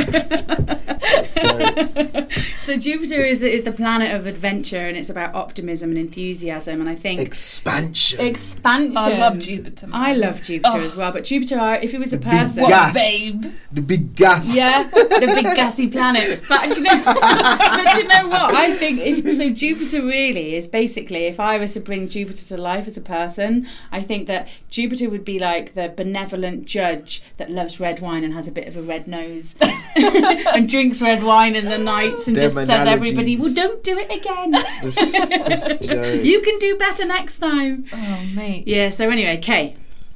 So Jupiter is the planet of adventure, and it's about optimism and enthusiasm, and I think Expansion. I love Jupiter. Man. I love Jupiter Oh. as well, but Jupiter, if it was a big person, What, gas. babe? The big gas. yeah, the big gassy planet. But you know, but you know what? I think Jupiter really is basically, if I was to bring Jupiter to life as a person, I think that Jupiter would be like the benevolent judge that loves red wine and has a bit of a red nose and drinks red wine in the nights and Them just says everybody, analogies. well, don't do it again. This joke. You can do better next time. Oh, mate. Yeah, so anyway, K.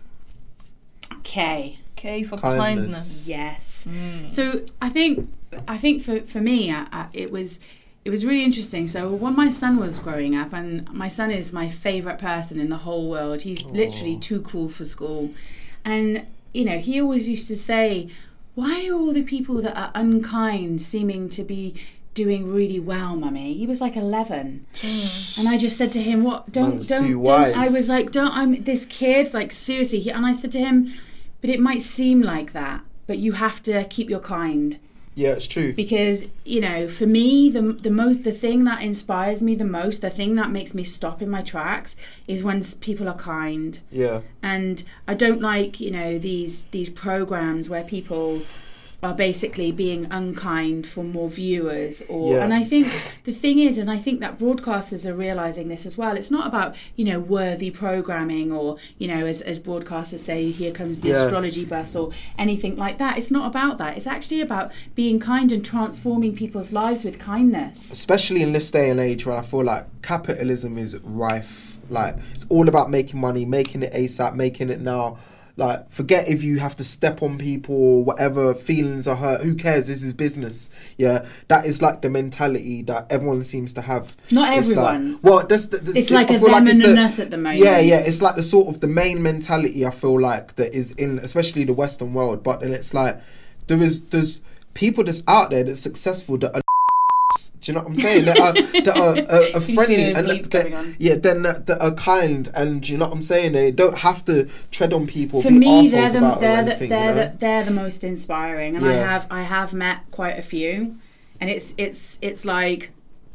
K for Kindness. kindness. Yes. So I think for me, it was really interesting. So when my son was growing up, and my son is my favourite person in the whole world. He's literally too cool for school. And, you know, he always used to say, why are all the people that are unkind seeming to be doing really well, Mummy? He was like 11. And I just said to him, what, Man's don't, too wise. I was like, I'm this kid, like seriously. And I said to him, but it might seem like that, but you have to keep your kind. Yeah, it's true. Because, you know, for me, the thing that inspires me the most, the thing that makes me stop in my tracks is when people are kind. Yeah. And I don't like, you know, these programs where people are basically being unkind for more viewers, and I think the thing is, and I think that broadcasters are realizing this as well, it's not about, you know, worthy programming, or, you know, as broadcasters say, here comes the astrology bus, or anything like that. It's not about that. It's actually about being kind and transforming people's lives with kindness. Especially in this day and age where I feel like capitalism is rife. Like, it's all about making money, making it ASAP, making it now. Like, forget if you have to step on people or whatever, feelings are hurt. Who cares? This is business. Yeah, that is like the mentality that everyone seems to have. Not It's everyone. Like, well, It's like a them and an us at the moment. Yeah, it's like the sort of the main mentality I feel like that is in, especially the Western world. But then it's like there's people that's out there that's successful that are. Do you know what I'm saying? That are friendly and that are kind, and you know what I'm saying. They don't have to tread on people. For be me, arseholes they're the most inspiring, and Yeah. I have met quite a few, and it's like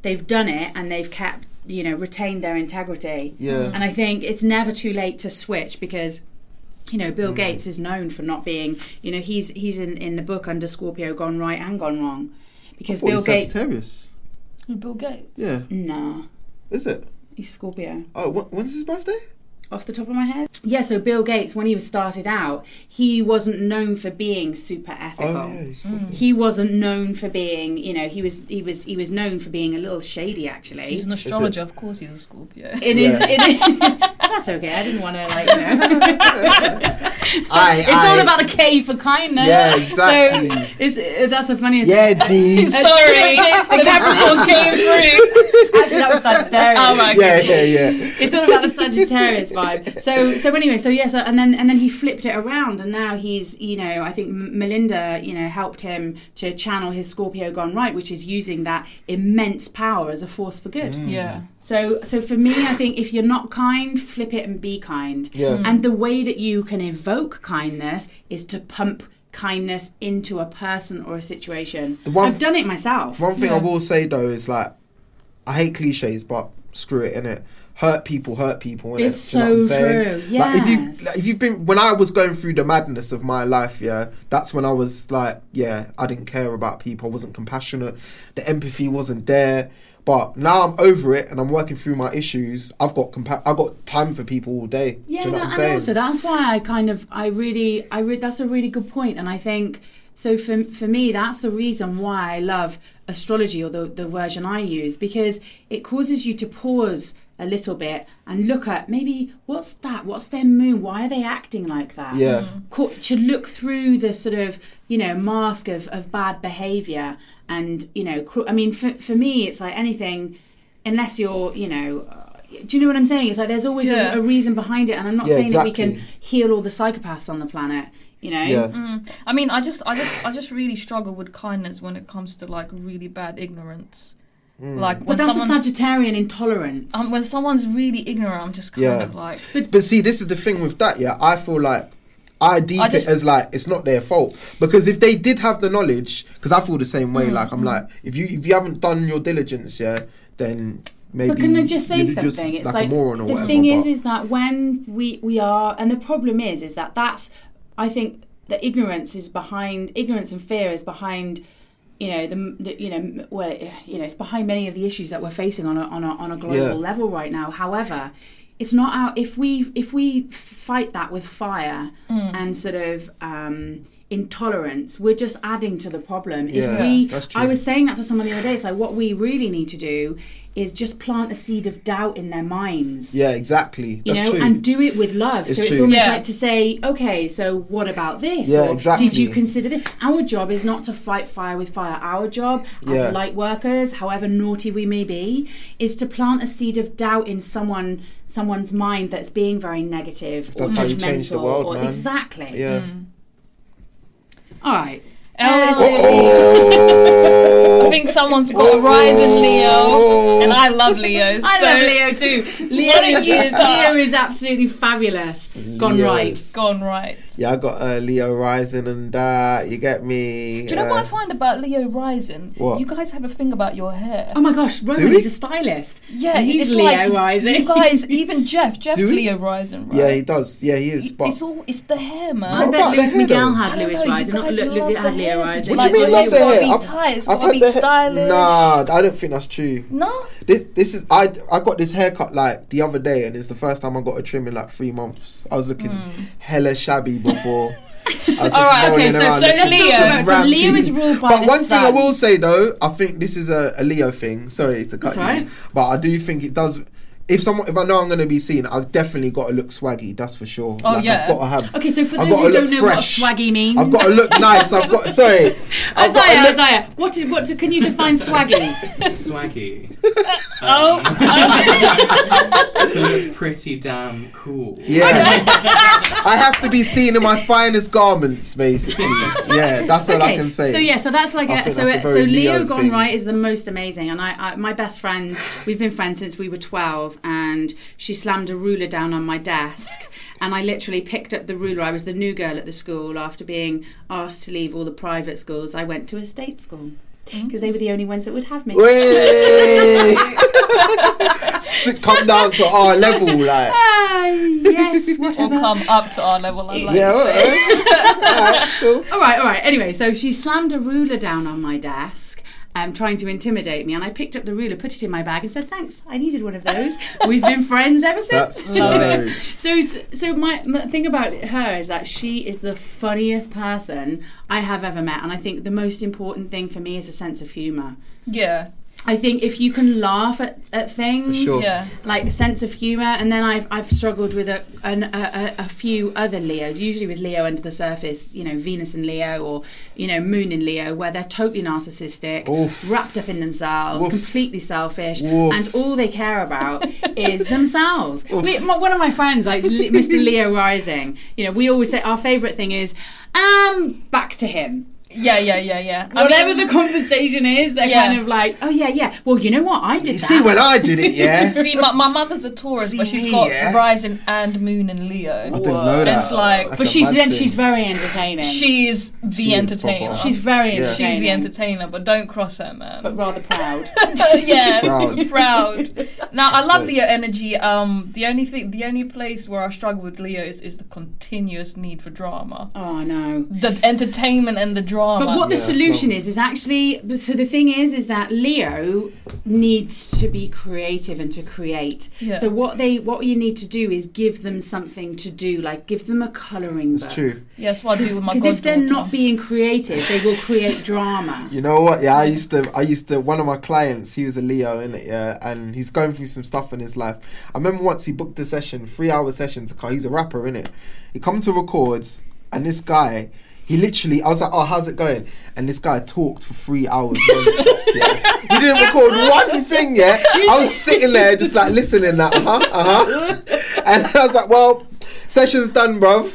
they've done it and they've kept, retained their integrity. Yeah. And I think it's never too late to switch, because Bill Gates is known for not being, he's in the book under Scorpio gone right and gone wrong, because Bill Gates. Sagittarius. Bill Gates. Yeah. No, Is it? he's Scorpio. Oh, when's his birthday? Off the top of my head? Yeah, so Bill Gates, when he was started out, he wasn't known for being super ethical. Oh yeah, he's Scorpio. He wasn't known for being, he was known for being a little shady, actually. He's an astrologer, of course he's a Scorpio. It is. That's okay. I didn't want to it's all about the K for kindness. Yeah, exactly. So that's the funniest. Yeah, D. Sorry, the Capricorn came through. Actually, that was Sagittarius. Oh my Yeah. It's all about the Sagittarius vibe. So anyway, and then he flipped it around, and now he's, I think Melinda, helped him to channel his Scorpio gone right, which is using that immense power as a force for good. Yeah. So for me, I think if you're not kind, flip it and be kind. Yeah. And the way that you can evoke kindness is to pump kindness into a person or a situation. I've done it myself. One thing I will say though is, like, I hate cliches, but screw it, innit? Hurt people, innit? It's Do you know what I'm so saying? true. Like, if you've been, when I was going through the madness of my life, that's when I was like, I didn't care about people. I wasn't compassionate. The empathy wasn't there. But now I'm over it and I'm working through my issues. I've got time for people all day. Yeah, Do you know what I'm and saying? also that's why that's a really good point. And I think, so for me, that's the reason why I love astrology, or the version I use, because it causes you to pause a little bit and look at maybe what's their moon, why are they acting like that, to look through the sort of mask of bad behavior. And I mean, for me, it's like anything, unless you're do you know what I'm saying? It's like there's always a reason behind it, and I'm not saying that we can heal all the psychopaths on the planet. I mean, I just really struggle with kindness when it comes to, like, really bad ignorance. Like, but that's a Sagittarian intolerance. When someone's really ignorant, I'm just kind of like. But see, this is the thing with that. I feel like I deep it as, like, it's not their fault, because if they did have the knowledge, because I feel the same way. Like, I'm like, if you haven't done your diligence, then maybe. But can I just say something? Just, it's like a moron or the whatever, thing is that when we are, and the problem is that's, I think that ignorance and fear is behind. It's behind many of the issues that we're facing on a global level right now. However, it's not out. If we fight that with fire and sort of intolerance, we're just adding to the problem. That's true. I was saying that to someone the other day. It's like, what we really need to do is just plant a seed of doubt in their minds. Yeah, exactly. That's true. And do it with love. It's so it's true. almost like to say, okay, so what about this? Yeah, or exactly. did you consider this? Our job is not to fight fire with fire. Our job as light workers, however naughty we may be, is to plant a seed of doubt in someone's mind that's being very negative. That's or how judgmental. you change the world, man. Exactly. Yeah. All right. I think someone's got a rise in Leo, and I love Leo. I love Leo too. Leo is absolutely fabulous. Gone right. Gone right. Yeah, I got Leo rising, and you get me. Do you know what I find about Leo rising? What? You guys have a thing about your hair. Oh my gosh, Roman is a stylist. Yeah, he's it's Leo like rising. You guys, even Jeff's Leo rising, right? Yeah, he does. Yeah, he is. But It's the hair, man. I bet Luis Miguel had I don't Lewis know, you rising, not guys had Leo rising. What do you mean love the hair? It's got to be stylish. Nah, I don't think that's true. No? This is I got this haircut like the other day, and it's the first time I got a trim in like 3 months. I was looking hella shabby before. Alright, okay, so let's talk about so Leo is ruled by But one thing I sun. will say though, I think this is a Leo thing. Sorry to cut That's right. you, but I do think it does. If I know I'm going to be seen, I've definitely got to look swaggy. That's for sure. Oh, yeah. I've got to have. Okay, so for I've those got who to don't look know fresh. what swaggy means, I've got to look nice. Isaiah, can you define swaggy? Swaggy. Oh. To look pretty damn cool. Yeah. I have to be seen in my finest garments, basically. Yeah, that's all I can say. So that's like I think that's a very Leo Leo gone thing. right is the most amazing, and I my best friend, we've been friends since we were 12, and she slammed a ruler down on my desk. And I literally picked up the ruler. I was the new girl at the school. After being asked to leave all the private schools, I went to a state school. because they were the only ones that would have me. Way! Come down to our level, like. Yes, Or whatever. come up to our level, I'd like Yeah, to say. alright, cool. All right. Anyway, so she slammed a ruler down on my desk, trying to intimidate me, and I picked up the ruler, put it in my bag, and said, "Thanks, I needed one of those." We've been friends ever since. That's hilarious. So my thing about her is that she is the funniest person I have ever met, and I think the most important thing for me is a sense of humour. Yeah. I think if you can laugh at things, For sure. Yeah. like a sense of humour, and then I've struggled with a few other Leos, usually with Leo under the surface, you know, Venus in Leo, or, you know, Moon in Leo, where they're totally narcissistic, Oof. wrapped up in themselves, Woof. completely selfish, Woof. and all they care about is themselves. One of my friends, like Mr. Leo Rising, you know, we always say our favourite thing is, back to him. Yeah. I Whatever mean, the conversation is, they're Yeah. kind of like, oh yeah. Well, you know what? I did You that. see, when I did it, yeah. see, my mother's a Taurus, See but she's me, got yeah? rising and moon in Leo. I didn't know that. It's like- That's But a mad thing. she's very entertaining. She's the She is entertainer. proper. She's very Yeah. She's entertaining. the entertainer, but don't cross her, man. but rather proud. Yeah, Proud. proud. Now I That's love good. Leo energy. The only place where I struggle with Leo is the continuous need for drama, Oh no. the entertainment and the drama. But what the Yeah, solution so- is actually, so the thing is that Leo needs to be creative and to create. Yeah. So what you need to do is give them something to do, like give them a colouring book. It's true. Yeah, that's what I do with my Because if they're goddaughter. not being creative, they will create drama. You know what? Yeah, I used to. One of my clients, he was a Leo, innit? Yeah, and he's going through some stuff in his life. I remember once he booked a session, 3-hour session to. He's a rapper, innit? He come to records, and this guy. He literally, I was like, oh, how's it going? And this guy talked for 3 hours non-stop, yeah. He didn't record one thing, yeah. I was sitting there just like listening, like, And I was like, well, session's done, bruv.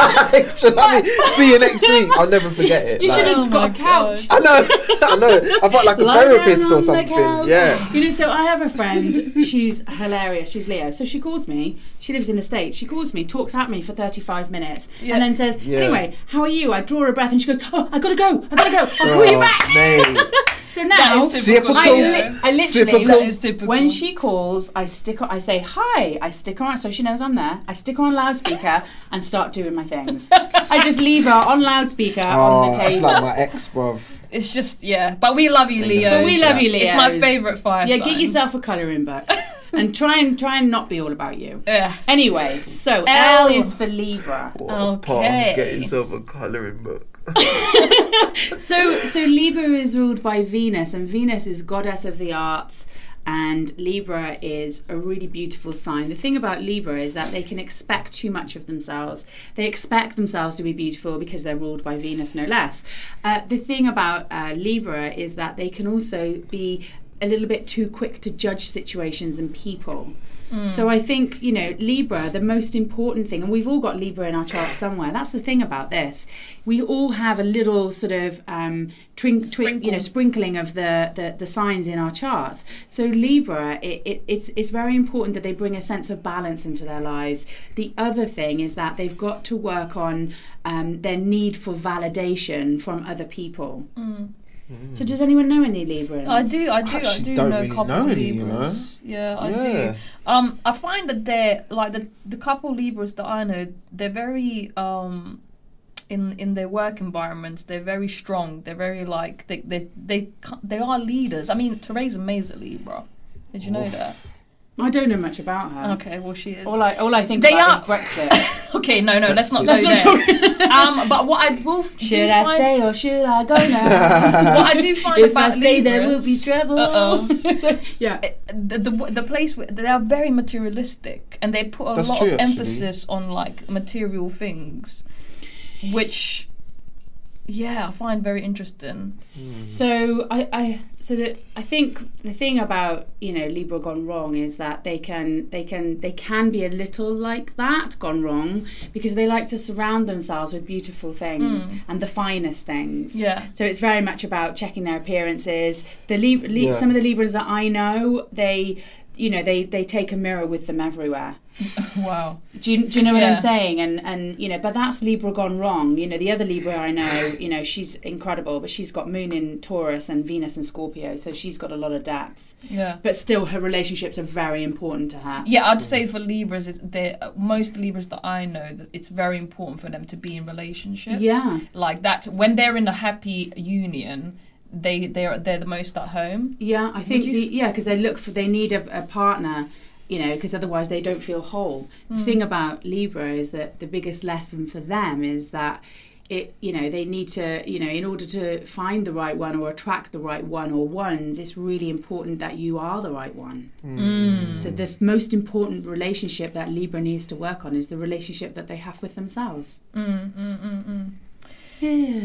See you next week. I'll never forget it. You like- should have Oh got my a couch. I know. I felt like a Lie therapist down or on the something. couch. Yeah. You know, so I have a friend, she's hilarious, she's Leo. So she calls me, she lives in the States, she calls me, talks at me for 35 minutes, Yeah. and then says, Yeah. anyway, how are you? I draw a breath and she goes, oh, I gotta go, I'll call you back. Mate. So now, That is typical. Typical. I literally, Typical. That is typical. when she calls, I say hi, I stick on, so she knows I'm there, I stick on loudspeaker and start doing my things. I just leave her on loudspeaker on the That's table. like my ex, bruv. It's just, yeah. But we love you, Leo. But we love you, Leos. It's my favourite fire Yeah, sign. get yourself a colouring book and try and not be all about you. Yeah. Anyway, so L. L is for Libra. Okay. Get yourself a colouring book. So Libra is ruled by Venus, and Venus is goddess of the arts, and Libra is a really beautiful sign. The thing about Libra is that they can expect too much of themselves. They expect themselves to be beautiful because they're ruled by Venus, no less. The thing about Libra is that they can also be a little bit too quick to judge situations and people. So I think, you know, Libra, the most important thing, and we've all got Libra in our chart somewhere. That's the thing about this. We all have a little sort of sprinkling of the signs in our charts. So Libra, it's very important that they bring a sense of balance into their lives. The other thing is that they've got to work on their need for validation from other people. So does anyone know any Librans? I do actually know don't a really couple know of any, Libras. Yeah, I Yeah. do. I find that they're like the couple Libras that I know, they're very in their work environments, they're very strong. They're very like they are leaders. I mean, Theresa May's a Libra. Did you know that? I don't know much about her. Okay, well she is. All I think They about are- is Brexit. Okay, no, let's not Let's go not there. But what I will Should I stay or should I go now? What I do find If about I stay, Libras, there will be trouble. Yeah. the place where they are very materialistic and they put a That's lot true, of actually. emphasis on like material things, which I find very interesting. So I think the thing about, you know, Libra gone wrong is that they can be a little like that gone wrong because they like to surround themselves with beautiful things and the finest things. Yeah. So it's very much about checking their appearances. The Yeah. some of the Libras that I know, you know, they take a mirror with them everywhere. Wow. Do you know what Yeah. I'm saying? And you know, but that's Libra gone wrong. You know, the other Libra I know, you know, she's incredible, but she's got Moon in Taurus and Venus in Scorpio, so she's got a lot of depth. Yeah. But still, her relationships are very important to her. Yeah, I'd say for Libras, most Libras that I know, that it's very important for them to be in relationships. Yeah. Like that, when they're in a happy union, they're the most at home. Yeah, I think, Would you because they need a partner, you know, because otherwise they don't feel whole. The thing about Libra is that the biggest lesson for them is that they need to, you know, in order to find the right one or attract the right one or ones, it's really important that you are the right one. So the most important relationship that Libra needs to work on is the relationship that they have with themselves. Yeah.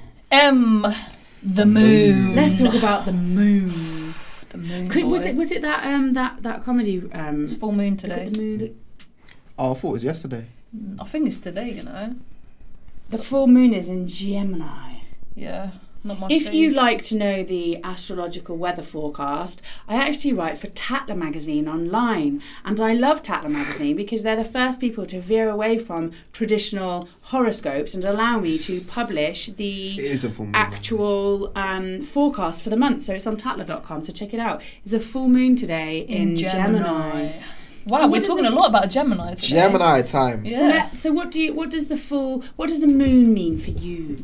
The moon. Let's talk about the moon. The moon. Was boy. it that comedy? It's full moon Look today. at the moon. Oh, I thought it was yesterday. I think it's today. You know. The full moon is in Gemini. Yeah. Not my If fave. you like to know the astrological weather forecast, I actually write for Tatler magazine online, and I love Tatler magazine because they're the first people to veer away from traditional horoscopes and allow me to publish It the is a full moon. actual forecast for the month. So it's on Tatler.com, so check it out. It's a full moon today in Gemini. Wow, So what we're does talking it- a lot about Gemini today. Gemini time. Yeah. So what does the moon mean for you?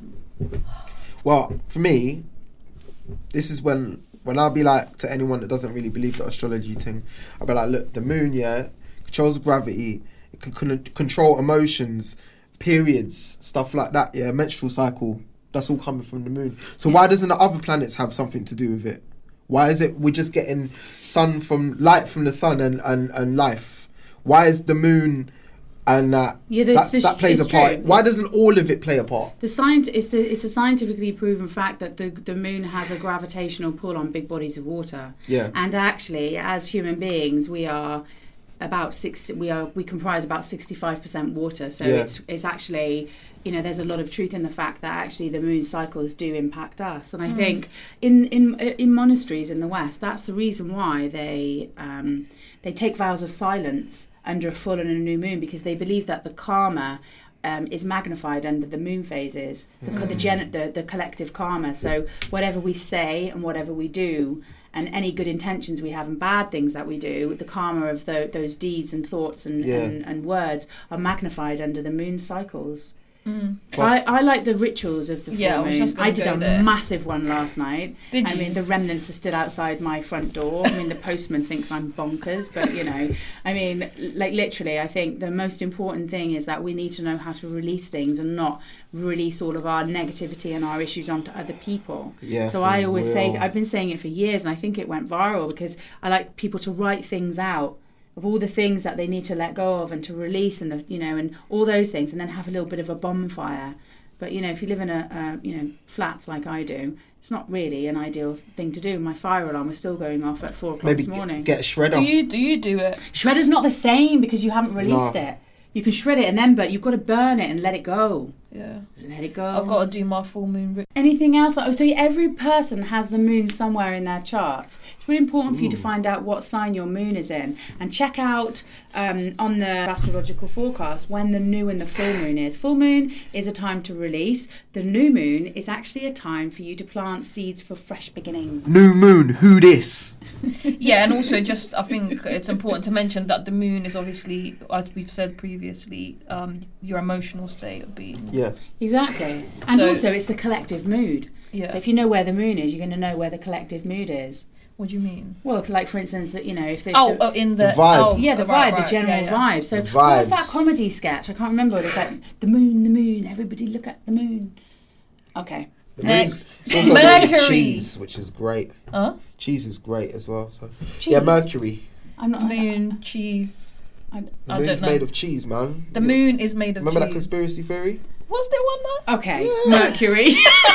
Well, for me, this is when I'll be like, to anyone that doesn't really believe the astrology thing, I'll be like, look, the moon, yeah, controls gravity, it can control emotions, periods, stuff like that, yeah, menstrual cycle, that's all coming from the moon. So why doesn't the other planets have something to do with it? Why is it we're just getting light from the sun and life? Why is the moon and that plays a part? Why doesn't all of it play a part? It's a scientifically proven fact that the moon has a gravitational pull on big bodies of water. Yeah. And actually, as human beings, we are about we comprise about 65% water. So Yeah. it's actually, you know, there's a lot of truth in the fact that actually the moon cycles do impact us. And I think in monasteries in the West, that's the reason why they take vows of silence under a full and a new moon, because they believe that the karma is magnified under the moon phases, the collective karma. So whatever we say and whatever we do, and any good intentions we have and bad things that we do, the karma of those deeds and thoughts and words are magnified under the moon cycles. I like the rituals of the full Yeah, I was moon. just gonna I did go a there. massive one last night. Did I you? mean, the remnants are still outside my front door. I mean, the postman thinks I'm bonkers, but you know, I mean, like literally, I think the most important thing is that we need to know how to release things and not release all of our negativity and our issues onto other people. Yeah. So for I always say, real. I've been saying it for years, and I think it went viral because I like people to write things out of all the things that they need to let go of and to release, and and all those things, and then have a little bit of a bonfire. But you know, if you live in a flats like I do, it's not really an ideal thing to do. My fire alarm was still going off at 4:00 Maybe this morning. get a shredder. Do you do it? Shredder's not the same because you haven't released No. it. You can shred it but you've got to burn it and let it go. Yeah. Let it go. I've got to do my full moon ritual. Anything else? So every person has the moon somewhere in their chart. It's really important for you to find out what sign your moon is in, and check out on the astrological forecast when the new and the full moon is. Full moon is a time to release. The new moon is actually a time for you to plant seeds for fresh beginnings. New moon, who this? Yeah, and also just I think it's important to mention that the moon is obviously, as we've said previously, your emotional state of being. Yeah. Exactly. And So- also it's the collective mood. Yeah. So if you know where the moon is, you're going to know where the collective mood is. What do you mean? Well, like for instance, that if In the The vibe. Oh, yeah, the right, vibe, right, the general yeah. vibe. So The what was that vibes. comedy sketch? I can't remember. It was like the moon, everybody look at the moon. Okay. The Next. moon's- it's also made of Mercury. cheese, which is great. Huh? Cheese is great as well. So Cheese. yeah, Mercury. I'm not. Moon, cheese. I The I moon's don't know. made of cheese, man. The moon is made of Remember that cheese. conspiracy theory? Was there one there? Okay. Yeah. Mercury.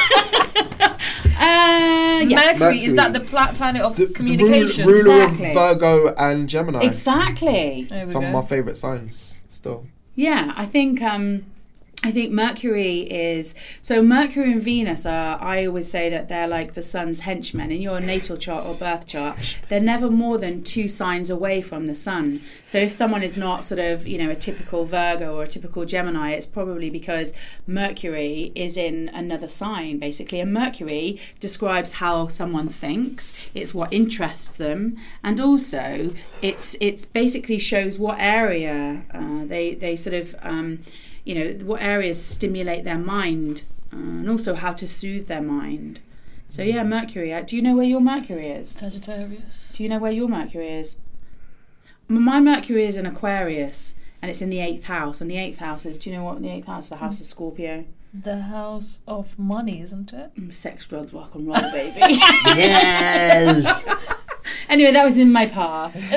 Yeah. Mercury, is that Mercury. the planet of The communication? ruler Exactly. of Virgo and Gemini. Exactly. There we Some of go. my favourite signs still. Yeah, I think I think Mercury Mercury and Venus are, I always say that they're like the sun's henchmen. In your natal chart or birth chart, they're never more than 2 signs away from the sun. So if someone is not sort of, a typical Virgo or a typical Gemini, it's probably because Mercury is in another sign, basically. And Mercury describes how someone thinks, it's what interests them, and also it's basically shows what area they sort of... what areas stimulate their mind, and also how to soothe their mind. So yeah, Mercury. Do you know where your Mercury is? Sagittarius. Do you know where your Mercury is? My Mercury is in Aquarius, and it's in the 8th house. And the 8th house is, do you know what the 8th house is? The house of Scorpio. The house of money, isn't it? Sex, drugs, rock and roll, baby. Yes. Anyway, that was in my past.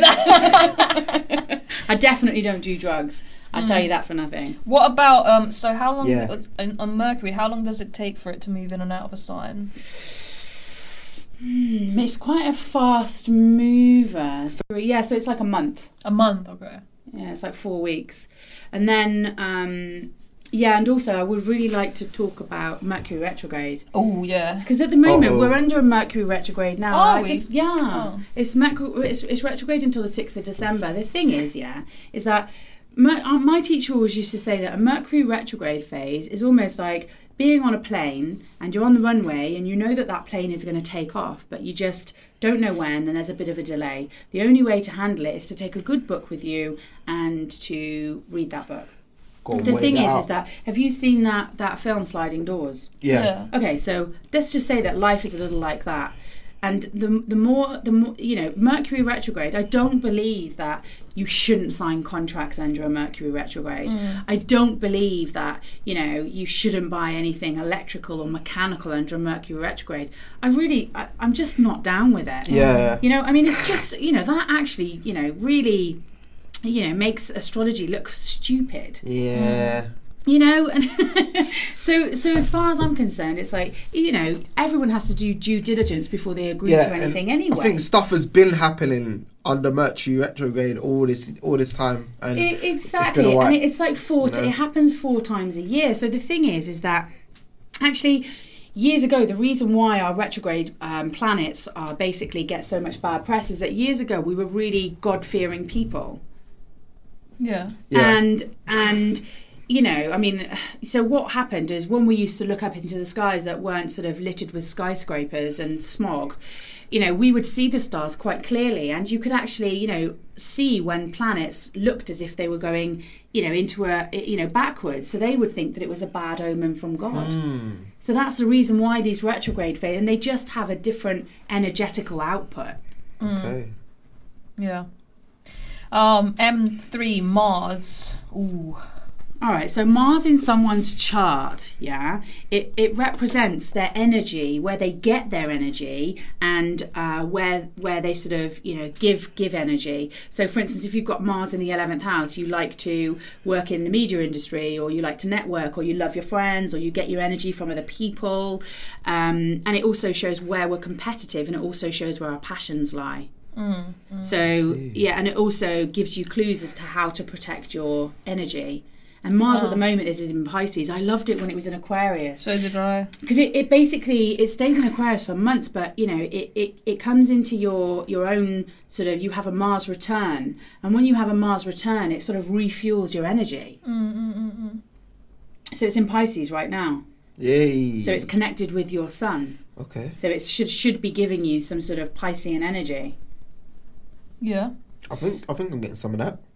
I definitely don't do drugs. I tell you that for nothing. What about so how long on Mercury? How long does it take for it to move in and out of a sign? It's quite a fast mover. So it's like a month. A month, okay. Yeah, it's like 4 weeks, and then and also I would really like to talk about Mercury retrograde. Oh yeah, because at the moment we're under a Mercury retrograde now. Are we? It's it's retrograde until the 6th of December. The thing is that. My teacher always used to say that a Mercury retrograde phase is almost like being on a plane and you're on the runway and you know that plane is going to take off, but you just don't know when and there's a bit of a delay. The only way to handle it is to take a good book with you and to read that book. The thing is that, have you seen that film Sliding Doors? Yeah. Okay, so let's just say that life is a little like that. And the more, Mercury retrograde, I don't believe that you shouldn't sign contracts under a Mercury retrograde. I don't believe that, you shouldn't buy anything electrical or mechanical under a Mercury retrograde. I'm just not down with it. Yeah. It's just, that actually, really, makes astrology look stupid. Yeah. And so as far as I'm concerned, it's like, everyone has to do due diligence before they agree to anything anyway. I think stuff has been happening under Mercury retrograde all this time, and exactly, and it's like it happens 4 times a year. So the thing is that actually, years ago, the reason why our retrograde planets basically get so much bad press is that years ago we were really God-fearing people. Yeah. And so what happened is when we used to look up into the skies that weren't sort of littered with skyscrapers and smog, we would see the stars quite clearly, and you could actually, see when planets looked as if they were going, into a, backwards. So they would think that it was a bad omen from God. So that's the reason why these retrograde fade, and they just have a different energetical output. Okay. Yeah. M3 Mars. Ooh. All right, so Mars in someone's chart, it represents their energy, where they get their energy, and where they sort of give energy. So, for instance, if you've got Mars in the 11th house, you like to work in the media industry, or you like to network, or you love your friends, or you get your energy from other people, and it also shows where we're competitive, and it also shows where our passions lie. So and it also gives you clues as to how to protect your energy. And Mars at the moment is in Pisces. I loved it when it was in Aquarius. So did I. Because it basically stays in Aquarius for months, but it comes into your own sort of, you have a Mars return, and when you have a Mars return, it sort of refuels your energy. So it's in Pisces right now. Yay! So it's connected with your sun. Okay. So it should be giving you some sort of Piscean energy. Yeah. I think I'm getting some of that.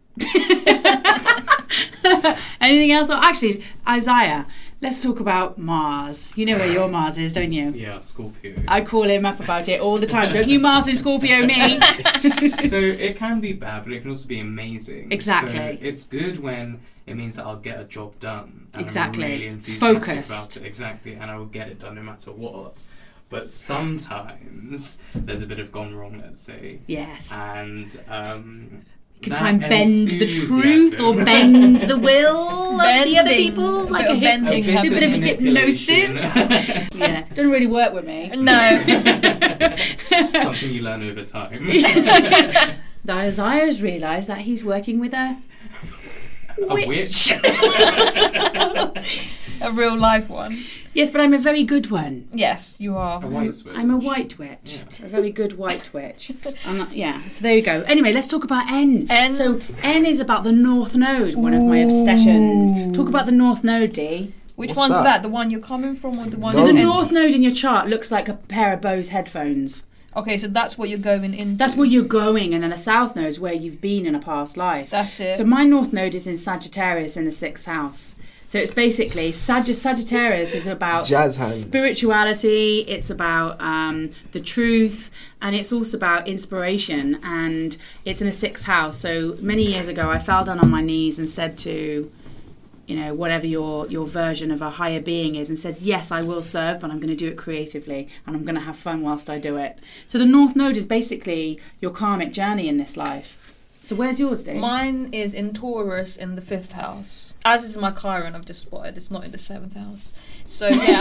Anything else? Actually, Isaiah, let's talk about Mars. You know where your Mars is, don't you? Yeah, Scorpio. I call him up about it all the time. Don't you Mars in Scorpio me? So it can be bad, but it can also be amazing. Exactly. So it's good when it means that I'll get a job done. And exactly. I'm really enthusiastic Focused. about it. Exactly, and I will get it done no matter what. But sometimes there's a bit of gone wrong, let's say. Yes. And you can try and bend the truth or bend the will of the other people, like a bit of hypnosis. Yeah, doesn't really work with me. No. Something you learn over time. Isaiah's realised that he's working with a A witch? A real life one. Yes, but I'm a very good one. Yes, you are. A white witch. I'm a white witch. Yeah. A very good white witch. Yeah, so there you go. Anyway, let's talk about N. N. So N is about the North Node, one of my obsessions. Talk about the North Node, Dee. Which What's one's that? that? The one you're coming from or the one So the No. North Node in your chart looks like a pair of Bose headphones. Okay, so that's what you're going into. That's where you're going, and then the South Node is where you've been in a past life. That's it. So my North Node is in Sagittarius in the 6th house. So it's basically Sagittarius is about Jazz hands. spirituality. It's about the truth, and it's also about inspiration. And it's in the 6th house. So many years ago, I fell down on my knees and said to, whatever your version of a higher being is, and said, yes, I will serve, but I'm going to do it creatively, and I'm going to have fun whilst I do it. So the North Node is basically your karmic journey in this life. So where's yours, Dave? Mine is in Taurus in the 5th house. As is my Chiron, I've just spotted. It's not in the 7th house. So yeah,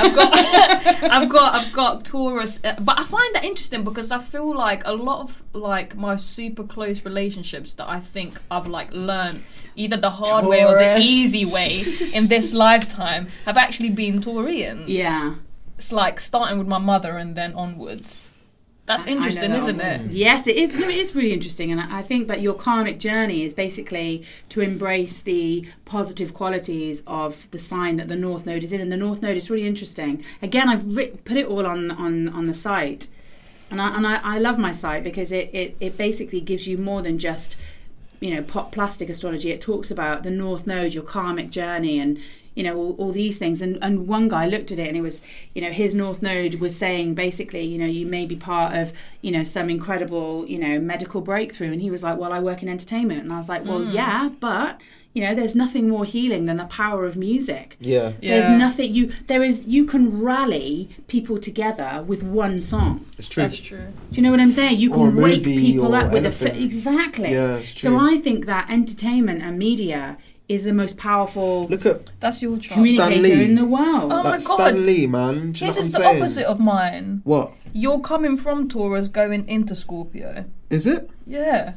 I've got Taurus. But I find that interesting because I feel like a lot of like my super close relationships that I think I've like learned either the hard way or the Taurus. easy way in this lifetime have actually been Taurians. Yeah. It's like starting with my mother and then onwards. That's interesting, I know that isn't one. it? Yes, it is. No, it is really interesting, and I think that your karmic journey is basically to embrace the positive qualities of the sign that the North Node is in, and the North Node is really interesting. Again, I've put it all on the site, and I love my site because it basically gives you more than just pot plastic astrology. It talks about the North Node, your karmic journey, and all these things. And one guy looked at it and it was, his North Node was saying basically, you may be part of, some incredible, medical breakthrough. And he was like, well, I work in entertainment. And I was like, well, yeah, but, there's nothing more healing than the power of music. Yeah. There's nothing, you can rally people together with one song. It's true. That's true. Do you know what I'm saying? You Or a can wake movie people or up with anything. exactly. Yeah, it's true. So I think that entertainment and media is the most powerful Look at That's your chart. communicator Stan Lee. in the world. Oh my like God. Stan Lee, man. Do you know This what I'm is the saying? opposite of mine. What? You're coming from Taurus going into Scorpio. Is it? Yeah.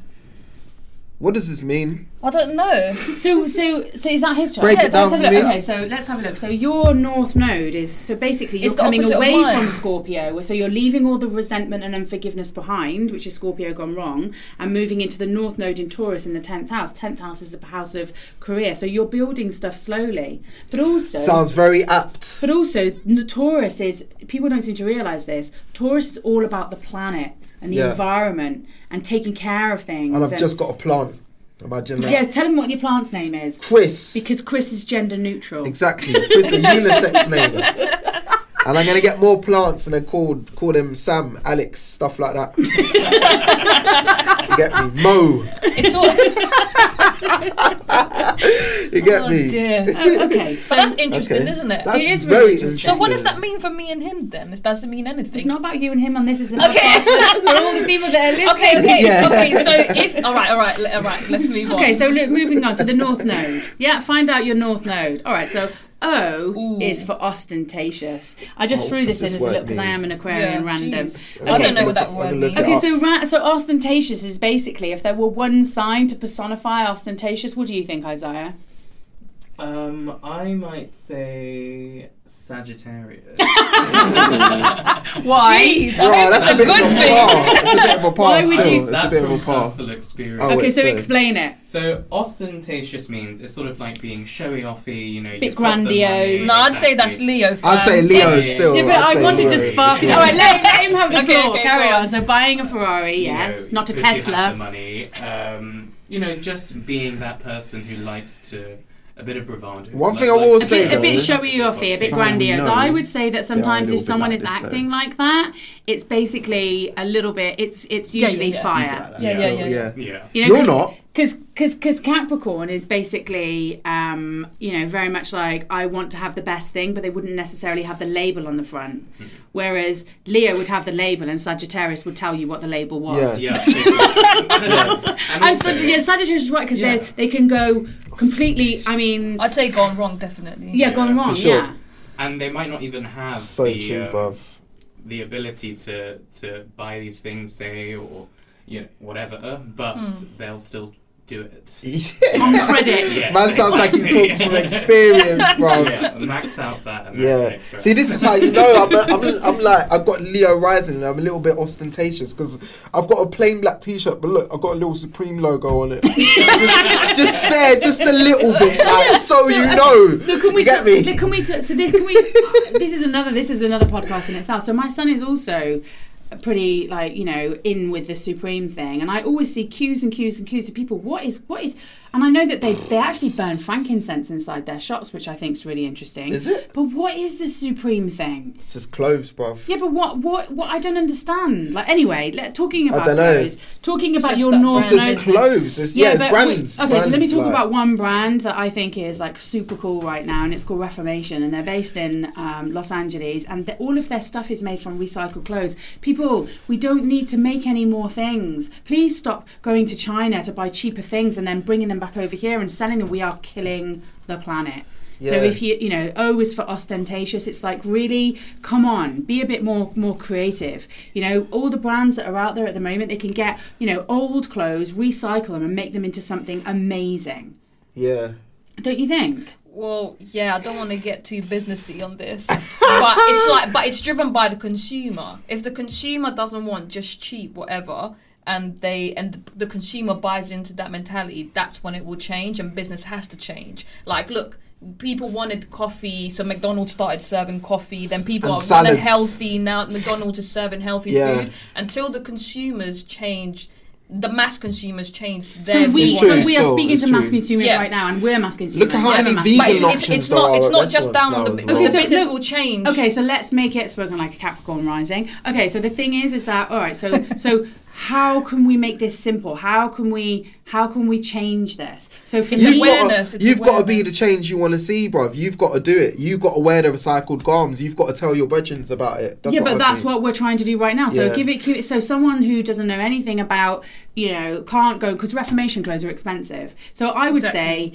What does this mean? I don't know. So is that his chart? Break it let's down have a for look. me. Okay, so let's have a look. So your North Node is, so basically you're It's the coming opposite of away mine. from Scorpio. So you're leaving all the resentment and unforgiveness behind, which is Scorpio gone wrong, and moving into the North Node in Taurus in the 10th house. 10th house is the house of career. So you're building stuff slowly. But also... Sounds very apt. But also, Taurus is, people don't seem to realise this, Taurus is all about the planet and the Yeah. environment and taking care of things. And I've just got a plant. Imagine that. Yeah, tell him what your plant's name is. Chris. Because Chris is gender neutral. Exactly. Chris, a unisex name. And I'm going to get more plants and then call them Sam, Alex, stuff like that. You get me? Mo. It's all. You get Oh me? dear. Okay, so So that's interesting, Okay. isn't it? That's It is very really interesting. interesting. So what does that mean for me and him then? It doesn't mean anything. it's not about you and him on this, is the Okay. podcast for all the people that are listening. Okay. Yeah. Okay. So if all right. Let's move on. Okay, so look, moving on to the North Node. Yeah, find out your North Node. All right, so O Ooh. is for ostentatious. I just threw this what's in this as a word look because I mean? am an Aquarian Yeah, random. jeez. Okay, I don't so- know what that I'm word gonna look means. it Okay, up. so ostentatious is basically if there were one sign to personify ostentatious. What do you think, Isaiah? I might say Sagittarius. Why? Jeez, I Wow, hope that's it's a bit good of a thing. pass. It's a bit of a Why pass would still. you- It's a That's bit of from a pass. personal experience. Oh, Okay, wait, so so- explain it. So ostentatious means it's sort of like being showy offy, Bit you've got the money. grandiose. No, I'd say that's Exactly. Leo. I'd say Leo Yeah. still. Yeah, but I'd I say wanted to Leo. spark it. All right, let him have the Okay, floor. okay, Carry go on. on. So buying a Ferrari, You yes, know, not a because you have Tesla. the money. Just being that person who likes to a bit of bravado. One Like- thing I likes will to say, A bit though- showy offy, a bit Someone grandiose. know I would say that sometimes they are a if little someone bit is like this, acting though. like that, it's basically a little bit. It's usually yeah. fire. He's like that Yeah, still, yeah. yeah. Yeah. You're not. Because Capricorn is basically, very much like, I want to have the best thing, but they wouldn't necessarily have the label on the front. Whereas Leo would have the label and Sagittarius would tell you what the label was. Yeah. Yeah. Exactly. And also- Sagittarius is right because Yeah. they can go completely, I mean, I'd say gone wrong, definitely. yeah, gone wrong, For sure. yeah. and they might not even have So the, true, bruv. the ability to buy these things, say, or whatever, but they'll still do it. On credit. Yeah, Man sounds like he's talking from experience, bro. Yeah, max out that. And Yeah. that extra. See, this is how you know I'm like, I've got Leo rising and I'm a little bit ostentatious because I've got a plain black t-shirt, but look, I've got a little Supreme logo on it. just there, just a little bit, like, so you know. So can we You get me? This is another podcast in itself. So my son is also pretty, like, you know, in with the Supreme thing, and I always see queues and queues and queues of people. What is and I know that they actually burn frankincense inside their shops, which I think is really interesting. Is it? But what is the Supreme thing? It's just cloves, bruv. Yeah, but what I don't understand. Like, anyway, talking about don't know. clothes, talking about just your that normal It's just cloves. It's but brands. so let me brands, talk like- about one brand that I think is like super cool right now, and it's called Reformation, and they're based in Los Angeles, and all of their stuff is made from recycled clothes. People, we don't need to make any more things. Please stop going to China to buy cheaper things and then bringing them back over here and selling them. We are killing the planet. So Yeah. if you know, O is for ostentatious, it's like, really, come on, be a bit more creative. You know, all the brands that are out there at the moment, they can get, you know, old clothes, recycle them and make them into something amazing. Yeah. Don't you think? Well, yeah, I don't want to get too businessy on this, but it's driven by the consumer. If the consumer doesn't want just cheap whatever, and the consumer buys into that mentality, that's when it will change, and business has to change. Like, look, people wanted coffee, so McDonald's started serving coffee. Then people And wanted salads. healthy. Now McDonald's is serving healthy Yeah. food. Until the consumers change, the mass consumers change. So we It's true, are still, speaking it's to mass true. consumers Yeah. right now, and we're mass consumers. Look at how We're many mass vegan consumers. But options it's there are not at just down on the restaurants because now the as well. business no. will change. Okay, so let's make it spoken like a Capricorn rising. Okay, so the thing is that, all right, so how can we make this simple? How can we change this? So for It's me, awareness. You've got to be the awareness. change you want to see, bruv. You've got to do it. You've got to wear the recycled garms. You've got to tell your brethren about it. That's yeah, what but I that's think. what we're trying to do right now. So Yeah. give it. So someone who doesn't know anything about, you know, can't go, because Reformation clothes are expensive. So I would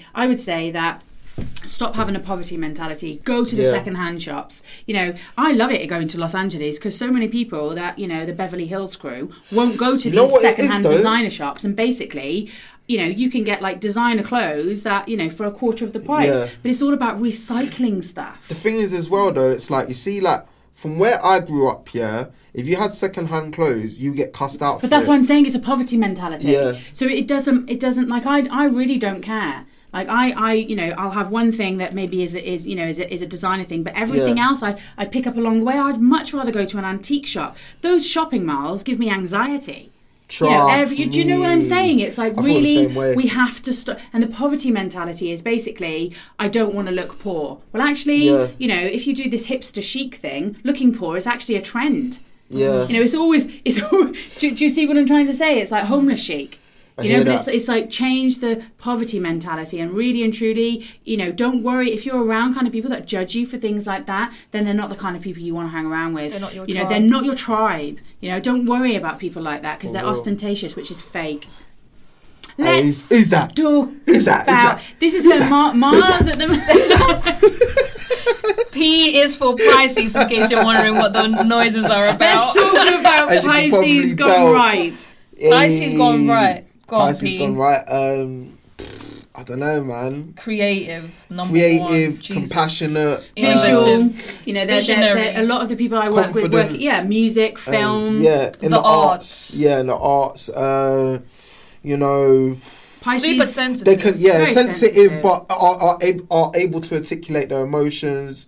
say that. Stop having a poverty mentality. Go to the Yeah. second-hand shops. You know, I love it going to Los Angeles because so many people that, you know, the Beverly Hills crew won't go to You know these what it is, second-hand though? designer shops, and basically, you know, you can get like designer clothes that, you know, for a quarter of the price. Yeah. But it's all about recycling stuff. The thing is as well though, it's like, you see, like, from where I grew up, yeah, if you had second-hand clothes, you get cussed out for But that's it. what I'm saying, it's a poverty mentality. Yeah. So it doesn't like, I really don't care. Like I you know, I'll have one thing that maybe is a designer thing, but everything Yeah. else I pick up along the way. I'd much rather go to an antique shop. Those shopping malls give me anxiety. You know, Trust do you know what I'm me. saying? It's like, I feel the really, same way. we have to stop. And the poverty mentality is basically, I don't want to look poor. Well, actually, Yeah. you know, if you do this hipster chic thing, looking poor is actually a trend. Yeah. You know, it's always do you see what I'm trying to say? It's like homeless chic. I You know, hear but that. it's like, change the poverty mentality, and really and truly, you know, don't worry if you're around kind of people that judge you for things like that, then they're not the kind of people you want to hang around with. They're not your you know, tribe. they're not your tribe. You know, don't worry about people like that because For they're real. ostentatious, which is fake. Hey, Let's who's that? talk Who's that? Who's about. that? This is Who's where that? Mars Who's that? at the P is for Pisces, in case you're wondering what the noises are about. Let's talk about As you can Pisces probably gone tell. right. Pisces gone right. Go on, Pisces P. gone right. I don't know, man. Creative, number one. Creative, Jesus. compassionate, Visual, you know, Visionary. a lot of the people I work with Confident. music, film. yeah, in The the arts. Yeah, in the arts. You know, Pisces, Super sensitive. they can, yeah, Very sensitive, sensitive. but are able to articulate their emotions.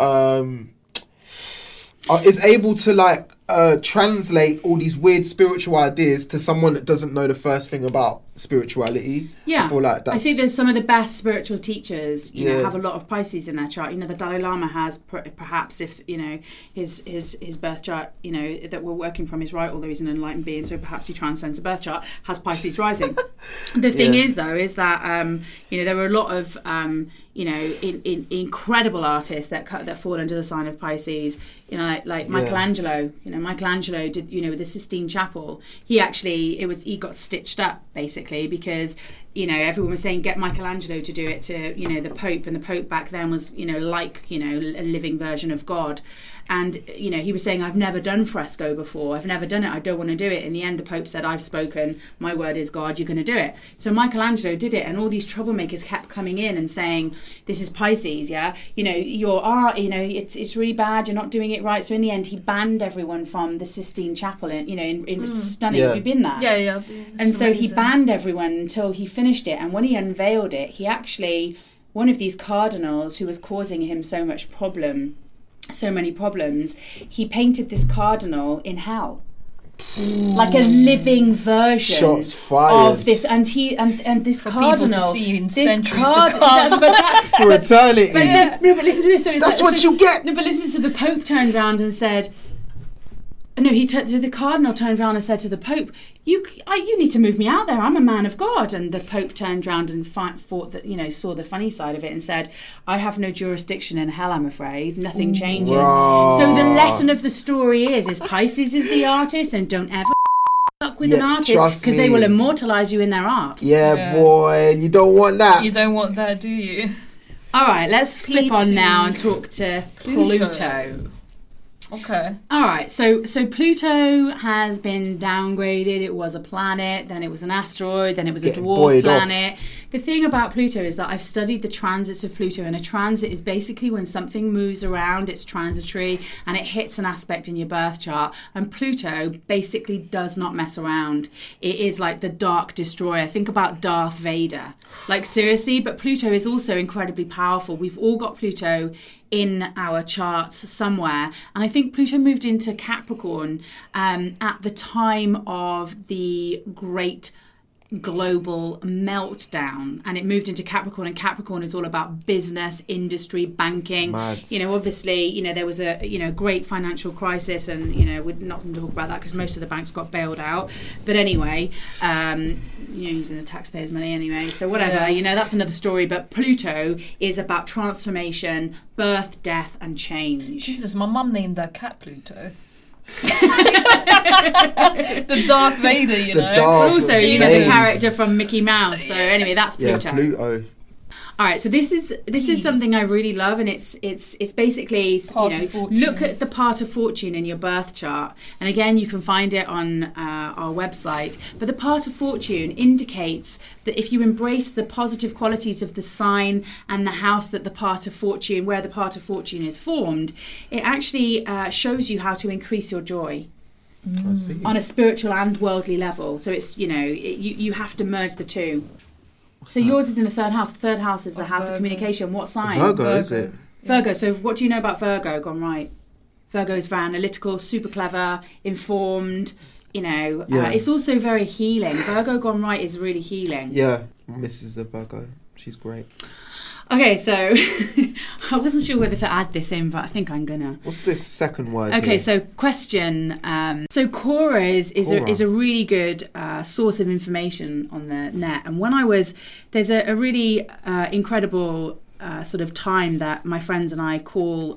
Is able to like translate all these weird spiritual ideas to someone that doesn't know the first thing about spirituality. Yeah, I feel like that's, I think there's some of the best spiritual teachers, you know, Yeah. have a lot of Pisces in their chart. You know, the Dalai Lama has perhaps, if you know his birth chart, you know, that we're working from is right, although he's an enlightened being, so perhaps he transcends the birth chart, has Pisces rising. The thing Yeah. is, though, is that you know, there were a lot of you know, in incredible artists that fall under the sign of Pisces. You know, like Yeah. Michelangelo. You know, Michelangelo did, you know, with the Sistine Chapel. He got stitched up basically because you know, everyone was saying get Michelangelo to do it to, you know, the Pope, and the Pope back then was, you know, like, you know, a living version of God. And, you know, he was saying, I've never done fresco before. I've never done it. I don't want to do it. In the end, the Pope said, I've spoken. My word is God. You're going to do it. So Michelangelo did it. And all these troublemakers kept coming in and saying, this is Pisces, yeah? You know, your art, you know, it's really bad. You're not doing it right. So in the end, he banned everyone from the Sistine Chapel. And, you know, it was stunning. Yeah. Have you been there? Yeah. And so he banned everyone until he finished it. And when he unveiled it, he actually, one of these cardinals who was causing him so many problems, he painted this cardinal in hell. Like a living version Shots fired. of this, and this For cardinal, people to see in this centuries to card, come. For eternity. no, but listen to this. So it's That's like- what so- you get. No, but listen. So the Pope turned around and said, "No." So the cardinal turned around and said to the Pope, "You need to move me out there. I'm a man of God." And the Pope turned around and thought that, you know, saw the funny side of it and said, "I have no jurisdiction in hell. I'm afraid nothing changes." Right. So the lesson of the story is Pisces is the artist, and don't ever fuck with an artist, trust because they me. will immortalise you in their art. Yeah, boy, you don't want that. You don't want that, do you? All right, let's flip on Pluto. now and talk to Pluto. Okay. All right, so Pluto has been downgraded. It was a planet, then it was an asteroid, then it was a Getting dwarf buoyed off. planet. The thing about Pluto is that I've studied the transits of Pluto, and a transit is basically when something moves around, it's transitory, and it hits an aspect in your birth chart. And Pluto basically does not mess around. It is like the dark destroyer. Think about Darth Vader. Like, seriously, but Pluto is also incredibly powerful. We've all got Pluto in our charts somewhere, and I think Pluto moved into Capricorn at the time of the great global meltdown, and it moved into Capricorn, and Capricorn is all about business, industry, banking. Mad. You know, obviously, you know, there was a, you know, great financial crisis, and, you know, we're not going to talk about that because most of the banks got bailed out, but anyway, you know, using the taxpayers' money anyway, so whatever. Yeah. You know, that's another story. But Pluto is about transformation, birth, death, and change. Jesus, my mum named her cat Pluto. The Darth Vader, you The know. Darth But also, you know, the Vader. character from Mickey Mouse. So anyway, that's Yeah, Pluto. Pluto. All right, so this is something I really love, and it's basically, Part you know, of fortune. look at the part of fortune in your birth chart, and again you can find it on our website. But the part of fortune indicates that if you embrace the positive qualities of the sign and the house that the part of fortune, where the part of fortune is formed, it actually shows you how to increase your joy I see. on a spiritual and worldly level. So it's, you know, you have to merge the two. So yours is in the third house. The third house is the house of Virgo. communication. What sign? Virgo, is it? Virgo. So what do you know about Virgo? Gone right. Virgo is very analytical, super clever, informed. You know, Yeah. it's also very healing. Virgo gone right is really healing. Yeah, Mrs. Virgo. She's great. Okay, so I wasn't sure whether to add this in, but I think I'm gonna. What's this second word? Okay, here? so question. So Quora is Quora. a really good source of information on the net. And when there's a really incredible sort of time that my friends and I call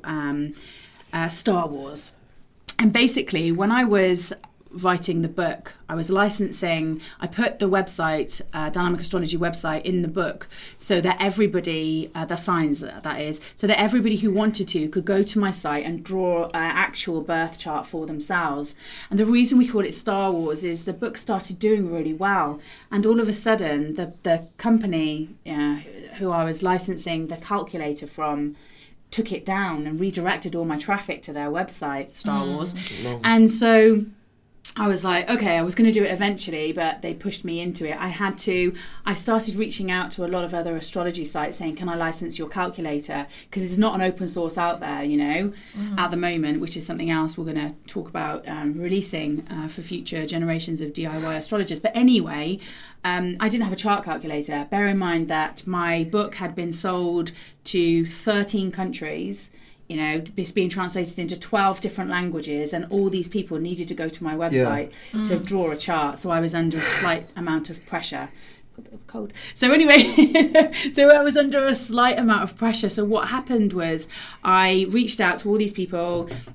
Star Wars. And basically, when I was writing the book, I was licensing, I put the website, Dynamic Astrology website, in the book so that everybody, the signs that is, so that everybody who wanted to could go to my site and draw an actual birth chart for themselves. And the reason we call it Star Wars is the book started doing really well, and all of a sudden the company who I was licensing the calculator from took it down and redirected all my traffic to their website, Star Wars. Long. And so I was like, okay, I was going to do it eventually, but they pushed me into it. I started reaching out to a lot of other astrology sites saying, can I license your calculator? Because it's not an open source out there, you know, at the moment, which is something else we're going to talk about releasing for future generations of DIY astrologers. But anyway, I didn't have a chart calculator. Bear in mind that my book had been sold to 13 countries. You know, it's being translated into 12 different languages, and all these people needed to go to my website to draw a chart. So I was under a slight amount of pressure. Got a bit of a cold. So anyway, so I was under a slight amount of pressure. So what happened was I reached out to all these people.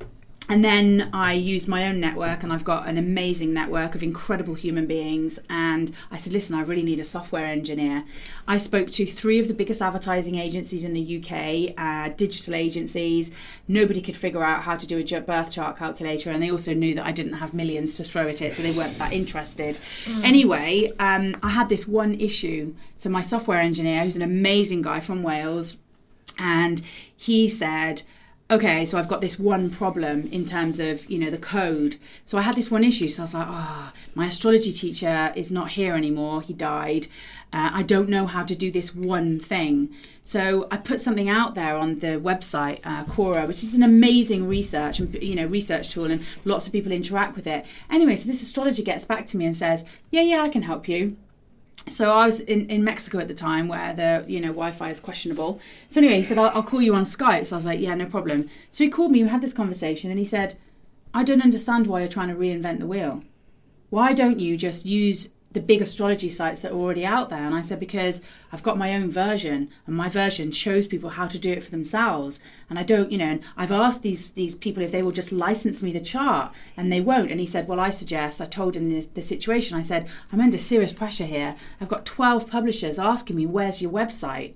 And then I used my own network, and I've got an amazing network of incredible human beings. And I said, listen, I really need a software engineer. I spoke to 3 of the biggest advertising agencies in the UK, digital agencies. Nobody could figure out how to do a birth chart calculator, and they also knew that I didn't have millions to throw at it, so they weren't that interested. Anyway, I had this one issue. So my software engineer, who's an amazing guy from Wales, and he said, okay, so I've got this one problem in terms of, the code. So I had this one issue. So I was like, my astrology teacher is not here anymore. He died. I don't know how to do this one thing. So I put something out there on the website, Quora, which is an amazing research tool, and lots of people interact with it. Anyway, so this astrologer gets back to me and says, yeah, I can help you. So I was in Mexico at the time, where the Wi-Fi is questionable. So anyway, he said, I'll call you on Skype. So I was like, yeah, no problem. So he called me, we had this conversation, and he said, I don't understand why you're trying to reinvent the wheel. Why don't you just use the big astrology sites that are already out there? And I said, because I've got my own version, and my version shows people how to do it for themselves. And I don't, and I've asked these people if they will just license me the chart, and they won't. And he said, well, I told him the situation. I said, I'm under serious pressure here. I've got 12 publishers asking me, where's your website?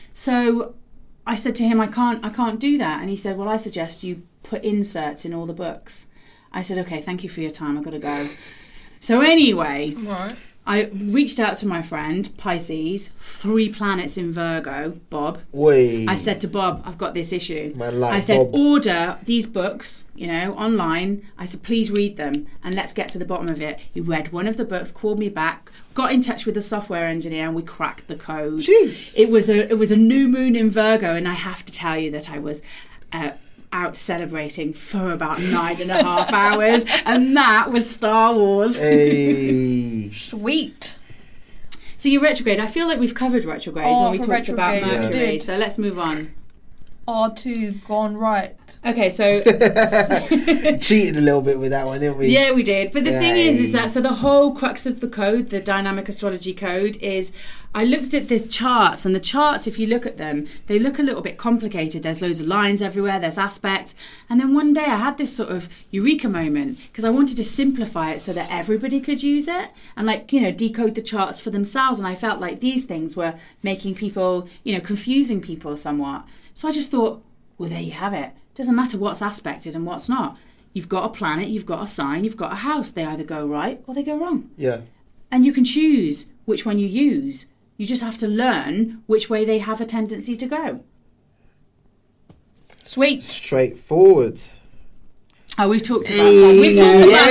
So I said to him, I can't do that. And he said, well, I suggest you put inserts in all the books. I said, okay, thank you for your time. I've got to go. So anyway, Right. I reached out to my friend, Pisces, 3 planets in Virgo, Bob. Wait. I said to Bob, I've got this issue. Man, like I said, Bob. order these books, online. I said, please read them and let's get to the bottom of it. He read one of the books, called me back, got in touch with the software engineer, and we cracked the code. Jeez. It was a new moon in Virgo, and I have to tell you that I was out celebrating for about 9.5 hours, and that was Star Wars. Hey. Sweet. So you're retrograde. I feel like we've covered retrograde when we for talked about retrograde, we Mercury. did. So let's move on. R2 gone right. Okay, so Cheated a little bit with that one, didn't we? yeah, we did. But the thing is Yay. that, so the whole crux of the code, the dynamic astrology code, is I looked at the charts, and the charts, if you look at them, they look a little bit complicated. There's loads of lines everywhere, there's aspects. And then one day I had this sort of eureka moment, because I wanted to simplify it so that everybody could use it and decode the charts for themselves. And I felt like these things were making people, confusing people somewhat. So I just thought, well, there you have it. Doesn't matter what's aspected and what's not. You've got a planet, you've got a sign, you've got a house. They either go right or they go wrong. Yeah. And you can choose which one you use. You just have to learn which way they have a tendency to go. Sweet. Straightforward. Oh, we've talked about Hey, We've talked about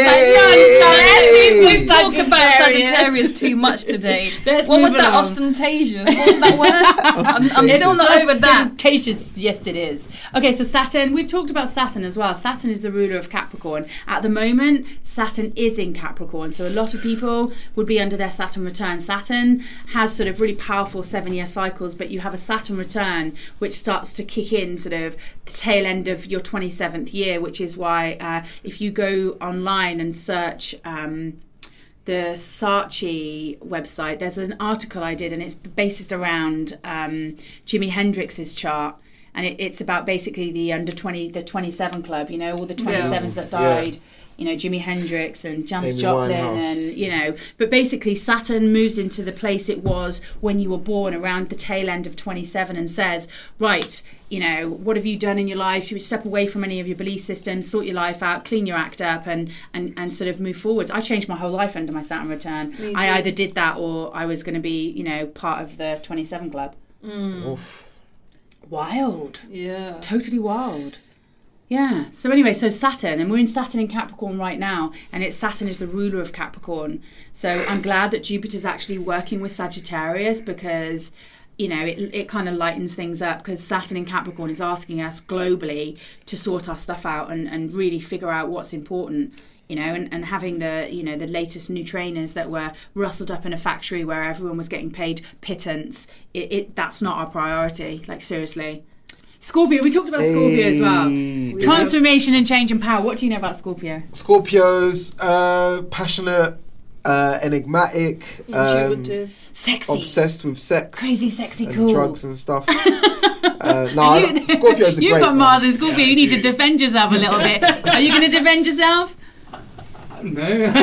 Yay. We've talked about Sagittarius too much today. Let's What was move that? along. Ostentatious. What was that word? I'm still not over that. Ostentatious, yes it is. Okay, so Saturn, we've talked about Saturn as well. Saturn is the ruler of Capricorn. At the moment, Saturn is in Capricorn, so a lot of people would be under their Saturn return. Saturn has sort of really powerful 7-year cycles, but you have a Saturn return which starts to kick in sort of the tail end of your 27th year, which is why if you go online and search the Saatchi website, there's an article I did, and it's based around Jimi Hendrix's chart, and it's about basically the 27 club, all the 27s that died. Jimi Hendrix and Janis Amy Joplin, Winehouse. and but basically Saturn moves into the place it was when you were born, around the tail end of 27, and says, right, what have you done in your life? You would step away from any of your belief systems, sort your life out, clean your act up, and sort of move forwards. I changed my whole life under my Saturn return. I either did that or I was going to be, part of the 27 club. Oof. Wild. Yeah. Totally wild. Yeah. So anyway, so Saturn, and we're in Saturn in Capricorn right now, and Saturn is the ruler of Capricorn. So I'm glad that Jupiter's actually working with Sagittarius, because it kind of lightens things up, because Saturn in Capricorn is asking us globally to sort our stuff out and really figure out what's important. And having the the latest new trainers that were rustled up in a factory where everyone was getting paid pittance, that's not our priority. Like, seriously. Scorpio, we talked about Scorpio as well. Hey. Transformation and change and power. What do you know about Scorpio? Scorpios, passionate, enigmatic, Intuitive. Sexy. obsessed with sex, Crazy, sexy, and cool. drugs and stuff. Are you- Scorpios Scorpios are You've great, got man. Mars in Scorpio. Yeah, You I need to do. defend yourself a little bit. Are you going to defend yourself? No.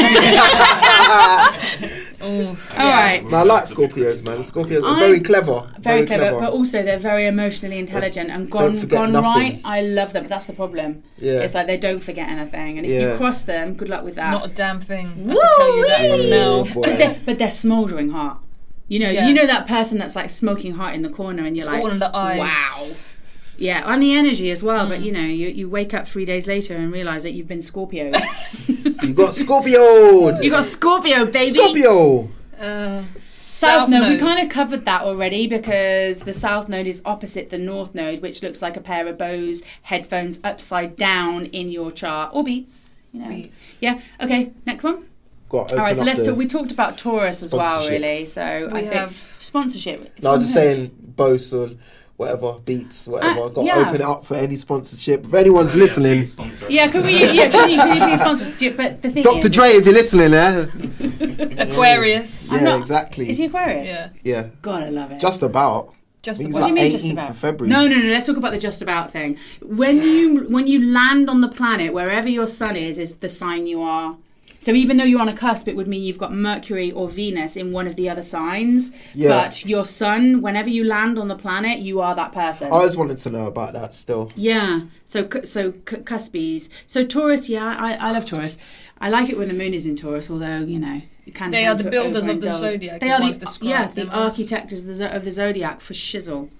Oh, All right. No, I like Scorpios, man. Scorpios are I- very clever. Very clever, but also they're very emotionally intelligent and Don't gone forget gone nothing. right. I love them, but that's the problem. Yeah. It's like they don't forget anything, and if Yeah. you cross them, good luck with that. not a damn thing. I can tell you that from now. Yeah, boy. But they're smouldering hot. You know, Yeah. you know that person that's like smoking hot in the corner, and you're It's like, all in the eyes. wow. Yeah, and the energy as well. But you know, you wake up 3 days later and realise that you've been Scorpio. You got Scorpio. You got Scorpio, baby. Scorpio. South node. We kind of covered that already because the South node is opposite the North node, which looks like a pair of Bose headphones upside down in your chart, or Beats. You know. Beats. Yeah. Okay. Next one. Got All right. So let's the talk. We talked about Taurus as well, sponsorship. really. So We I think have- sponsorship. No, I was from just who? saying Bose or whatever, Beats, whatever. Got yeah. to open it up for any sponsorship. If anyone's listening, Please sponsor us. Yeah. Could we? Yeah. Can you please sponsor? But the thing Dr. is, Dre, if you're listening, eh? Aquarius. I'm Yeah, not- exactly. is he Aquarius? Yeah. Yeah, God, I love it. just about. Just I think about. it's What do you like mean just 18th about? of February. No. Let's talk about the just about thing. When you land on the planet, wherever your sun is the sign you are. So even though you're on a cusp, it would mean you've got Mercury or Venus in one of the other signs. Yeah. But your sun, whenever you land on the planet, you are that person. I always wanted to know about that still. Yeah. So cuspies. So Taurus. Yeah, I love Taurus. I like it when the moon is in Taurus. Although you know you can. They tend are the to builders of the overindulge. zodiac, They it are was the described the them as. architects of the zodiac for shizzle.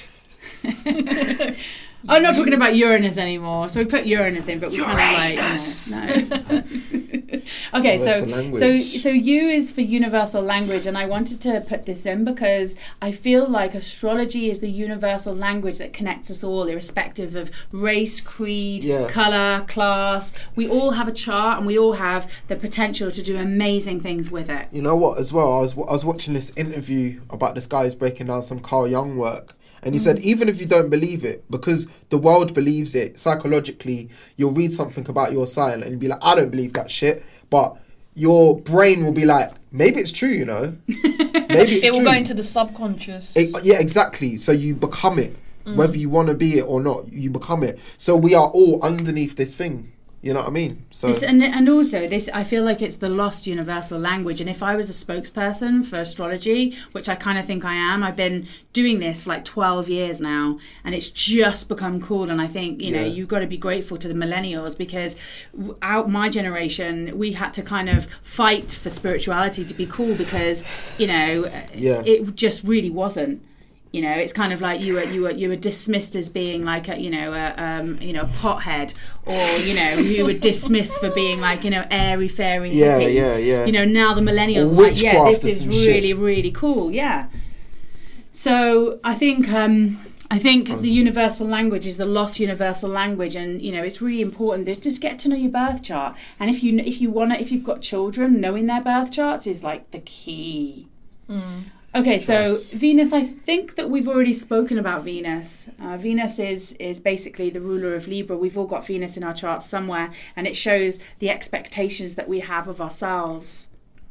I'm not talking about Uranus anymore. So we put Uranus in, but we kind of like no. Okay, Universal so language. U is for universal language, and I wanted to put this in because I feel like astrology is the universal language that connects us all, irrespective of race, creed, Yeah. color, class. We all have a chart, and we all have the potential to do amazing things with it. You know what? As well, I was watching this interview about this guy who's breaking down some Carl Jung work, and he said even if you don't believe it, because the world believes it psychologically, you'll read something about your sign and be like, I don't believe that shit, but your brain will be like, maybe it's true, you know, maybe it's It will true. go into the subconscious. Yeah, exactly. So you become it, whether you want to be it or not. You become it. So we are all underneath this thing. You know what I mean? So This, and also this, I feel like it's the lost universal language. And if I was a spokesperson for astrology, which I kind of think I am, I've been doing this for like 12 years now, and it's just become cool. And I think you know Yeah. you've got to be grateful to the millennials because out my generation we had to kind of fight for spirituality to be cool because you know Yeah. it just really wasn't. You know, it's kind of like you were dismissed as being like a pothead, or you know you were dismissed for being like airy fairy Yeah, hippie. yeah. You know, now the millennials Or are like, yeah, witchcraft this or is some really shit. really cool. Yeah. So I think the universal language is the lost universal language, and you know it's really important to just get to know your birth chart. And if you've got children, knowing their birth charts is like the key. Okay, so Trust. Venus, I think that we've already spoken about Venus. Venus is basically the ruler of Libra. We've all got Venus in our chart somewhere, and it shows the expectations that we have of ourselves.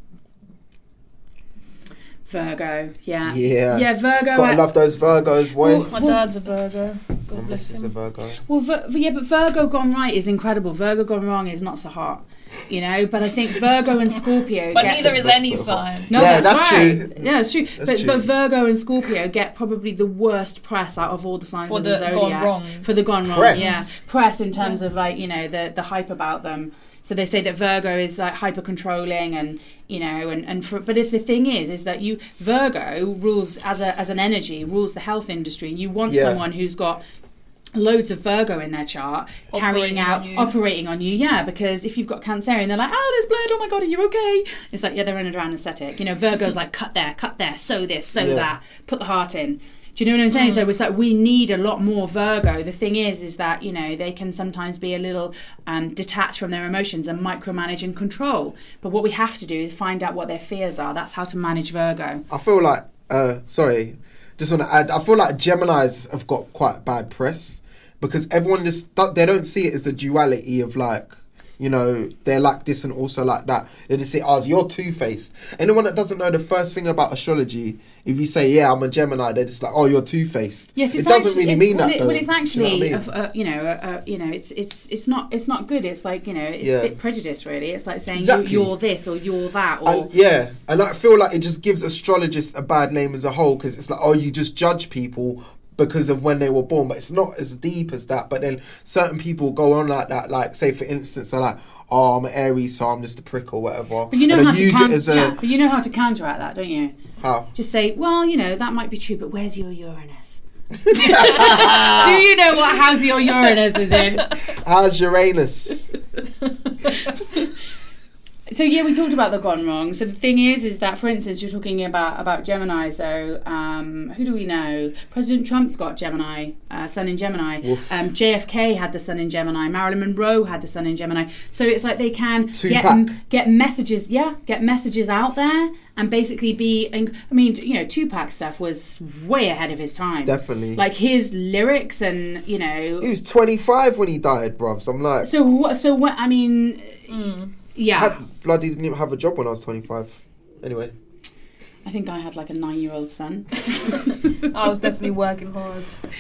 Virgo, yeah. Yeah. Virgo. Gotta love those Virgos, boy. Well, My dad's a Virgo. My God bless missus is a him. Virgo. Well, but Virgo gone right is incredible. Virgo gone wrong is not so hot, you know. But I think Virgo and Scorpio. But get, neither is Not any so hot. sign. No, Yeah, that's that's right. true. Yeah, it's true. That's But true. Virgo and Scorpio get probably the worst press out of all the signs For of the the zodiac. gone wrong. For the gone wrong, Press. yeah. Press in terms of like, you know, the hype about them. So they say that Virgo is like hyper controlling and, you know, but if the thing is that Virgo rules as an energy, rules the health industry. You want Yeah. someone who's got loads of Virgo in their chart operating on you, yeah, because if you've got Cancerian, they're like, oh, there's blood, oh my god, are you okay? It's like, yeah, they're under anaesthetic, you know. Virgo's like, cut there, sew this, sew Yeah. that, put the heart in. Do you know what I'm saying? So it's like we need a lot more Virgo. The thing is that, you know, they can sometimes be a little detached from their emotions and micromanage and control. But what we have to do is find out what their fears are. That's how to manage Virgo. I feel like, just want to add, I feel like Geminis have got quite bad press because everyone they don't see it as the duality of like you know, they're like this and also like that. They just say, oh, you're two-faced. Anyone that doesn't know the first thing about astrology, if you say, yeah, I'm a Gemini, they're just like, oh, you're two-faced. Yes, it doesn't really mean that. Well, it's actually, you know what I mean? it's not good. It's like, you know, it's a bit prejudice, really. It's like saying Exactly. you're this or you're that. Or And I feel like it just gives astrologists a bad name as a whole, because it's like, oh, you just judge people because of when they were born, but it's not as deep as that. But then certain people go on like that, like say for instance, they're like, oh, I'm an Aries, so I'm just a prick or whatever. But you know but you know how to counteract that, don't you? How? Just say, well, you know, that might be true, but where's your Uranus? Do you know what house your Uranus is in? How's Uranus? So yeah, we talked about the gone wrong. So the thing is that, for instance, you're talking about Gemini. So who do we know? President Trump's got Gemini, sun in Gemini. JFK had the sun in Gemini. Marilyn Monroe had the sun in Gemini. So it's like they can get messages. Yeah, get messages out there and basically be. I mean, you know, Tupac stuff was way ahead of his time. Definitely. Like his lyrics and, you know. He was 25 when he died, bruv. So I'm like. So what? I mean. Yeah. I didn't even have a job when I was 25. Anyway. I think I had like a 9-year-old son. I was definitely working hard.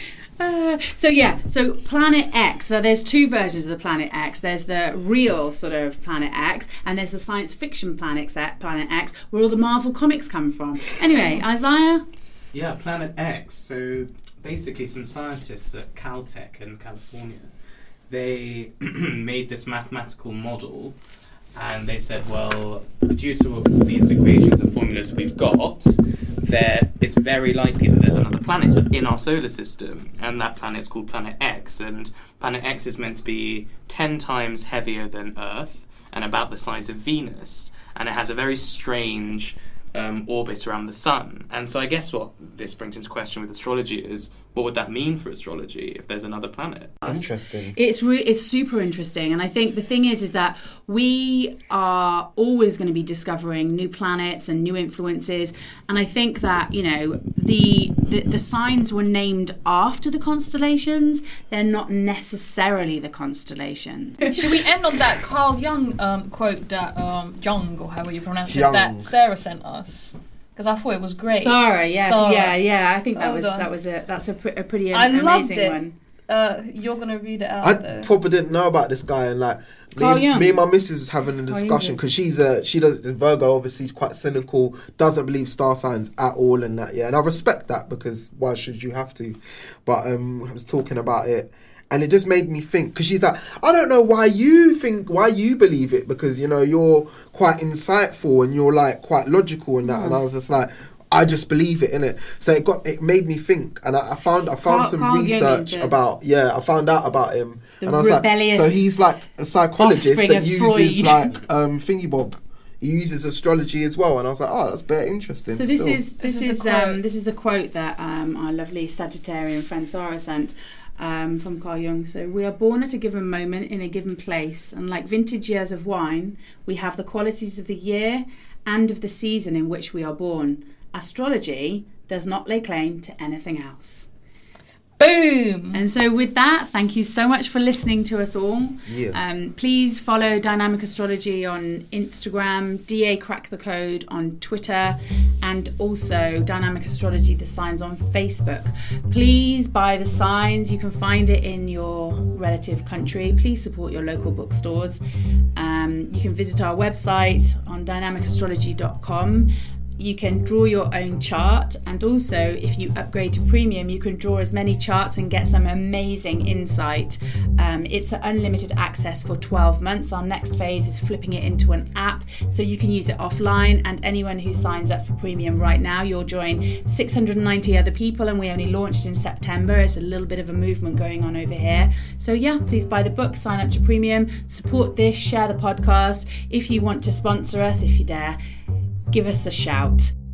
So Planet X. So there's two versions of the Planet X. There's the real sort of Planet X, and there's the science fiction Planet X, where all the Marvel comics come from. Anyway, Isaiah? Yeah, Planet X. So basically some scientists at Caltech in California, they made this mathematical model. And they said, well, due to these equations and formulas we've got, it's very likely that there's another planet in our solar system, and that planet's called Planet X. And Planet X is meant to be 10 times heavier than Earth and about the size of Venus, and it has a very strange orbit around the sun. And so I guess what this brings into question with astrology is, what would that mean for astrology if there's another planet? Interesting. It's super interesting, and I think the thing is that we are always going to be discovering new planets and new influences, and I think that, you know, the signs were named after the constellations. They're not necessarily the constellations. Should we end on that Carl Jung quote that Jung, or however you pronounce it, Jung. that Sarah sent us? Because I thought it was great. Sarah. I think Well that's a pretty I loved amazing it. one. You're gonna read it out. I probably didn't know about this guy, and like me and my missus was having a discussion, because she does Virgo, obviously she's quite cynical, doesn't believe star signs at all and that, and I respect that, because why should you have to? But I was talking about it, and it just made me think, because she's like, I don't know why you believe it, because, you know, you're quite insightful and you're like quite logical and that. And I was just like, I just believe it, innit? So it made me think, and I found some research about, I found out about him, and I was like, so he's like a psychologist that uses like thingy bob. He uses astrology as well, and I was like, oh, that's very interesting. So this is the quote that our lovely Sagittarian friend Sarah sent. From Carl Jung. So, we are born at a given moment in a given place, and like vintage years of wine, we have the qualities of the year and of the season in which we are born. Astrology does not lay claim to anything else. Boom! And so with that, thank you so much for listening to us all. Yeah. Please follow Dynamic Astrology on Instagram, DA Crack the Code on Twitter, and also Dynamic Astrology The Signs on Facebook. Please buy the signs. You can find it in your relative country. Please support your local bookstores. You can visit our website on dynamicastrology.com. You can draw your own chart, and also if you upgrade to premium, you can draw as many charts and get some amazing insight. It's unlimited access for 12 months. Our next phase is flipping it into an app, so you can use it offline, and anyone who signs up for premium right now, you'll join 690 other people, and we only launched in September. It's a little bit of a movement going on over here. So yeah, please buy the book, sign up to premium, support this, share the podcast. If you want to sponsor us, if you dare, give us a shout.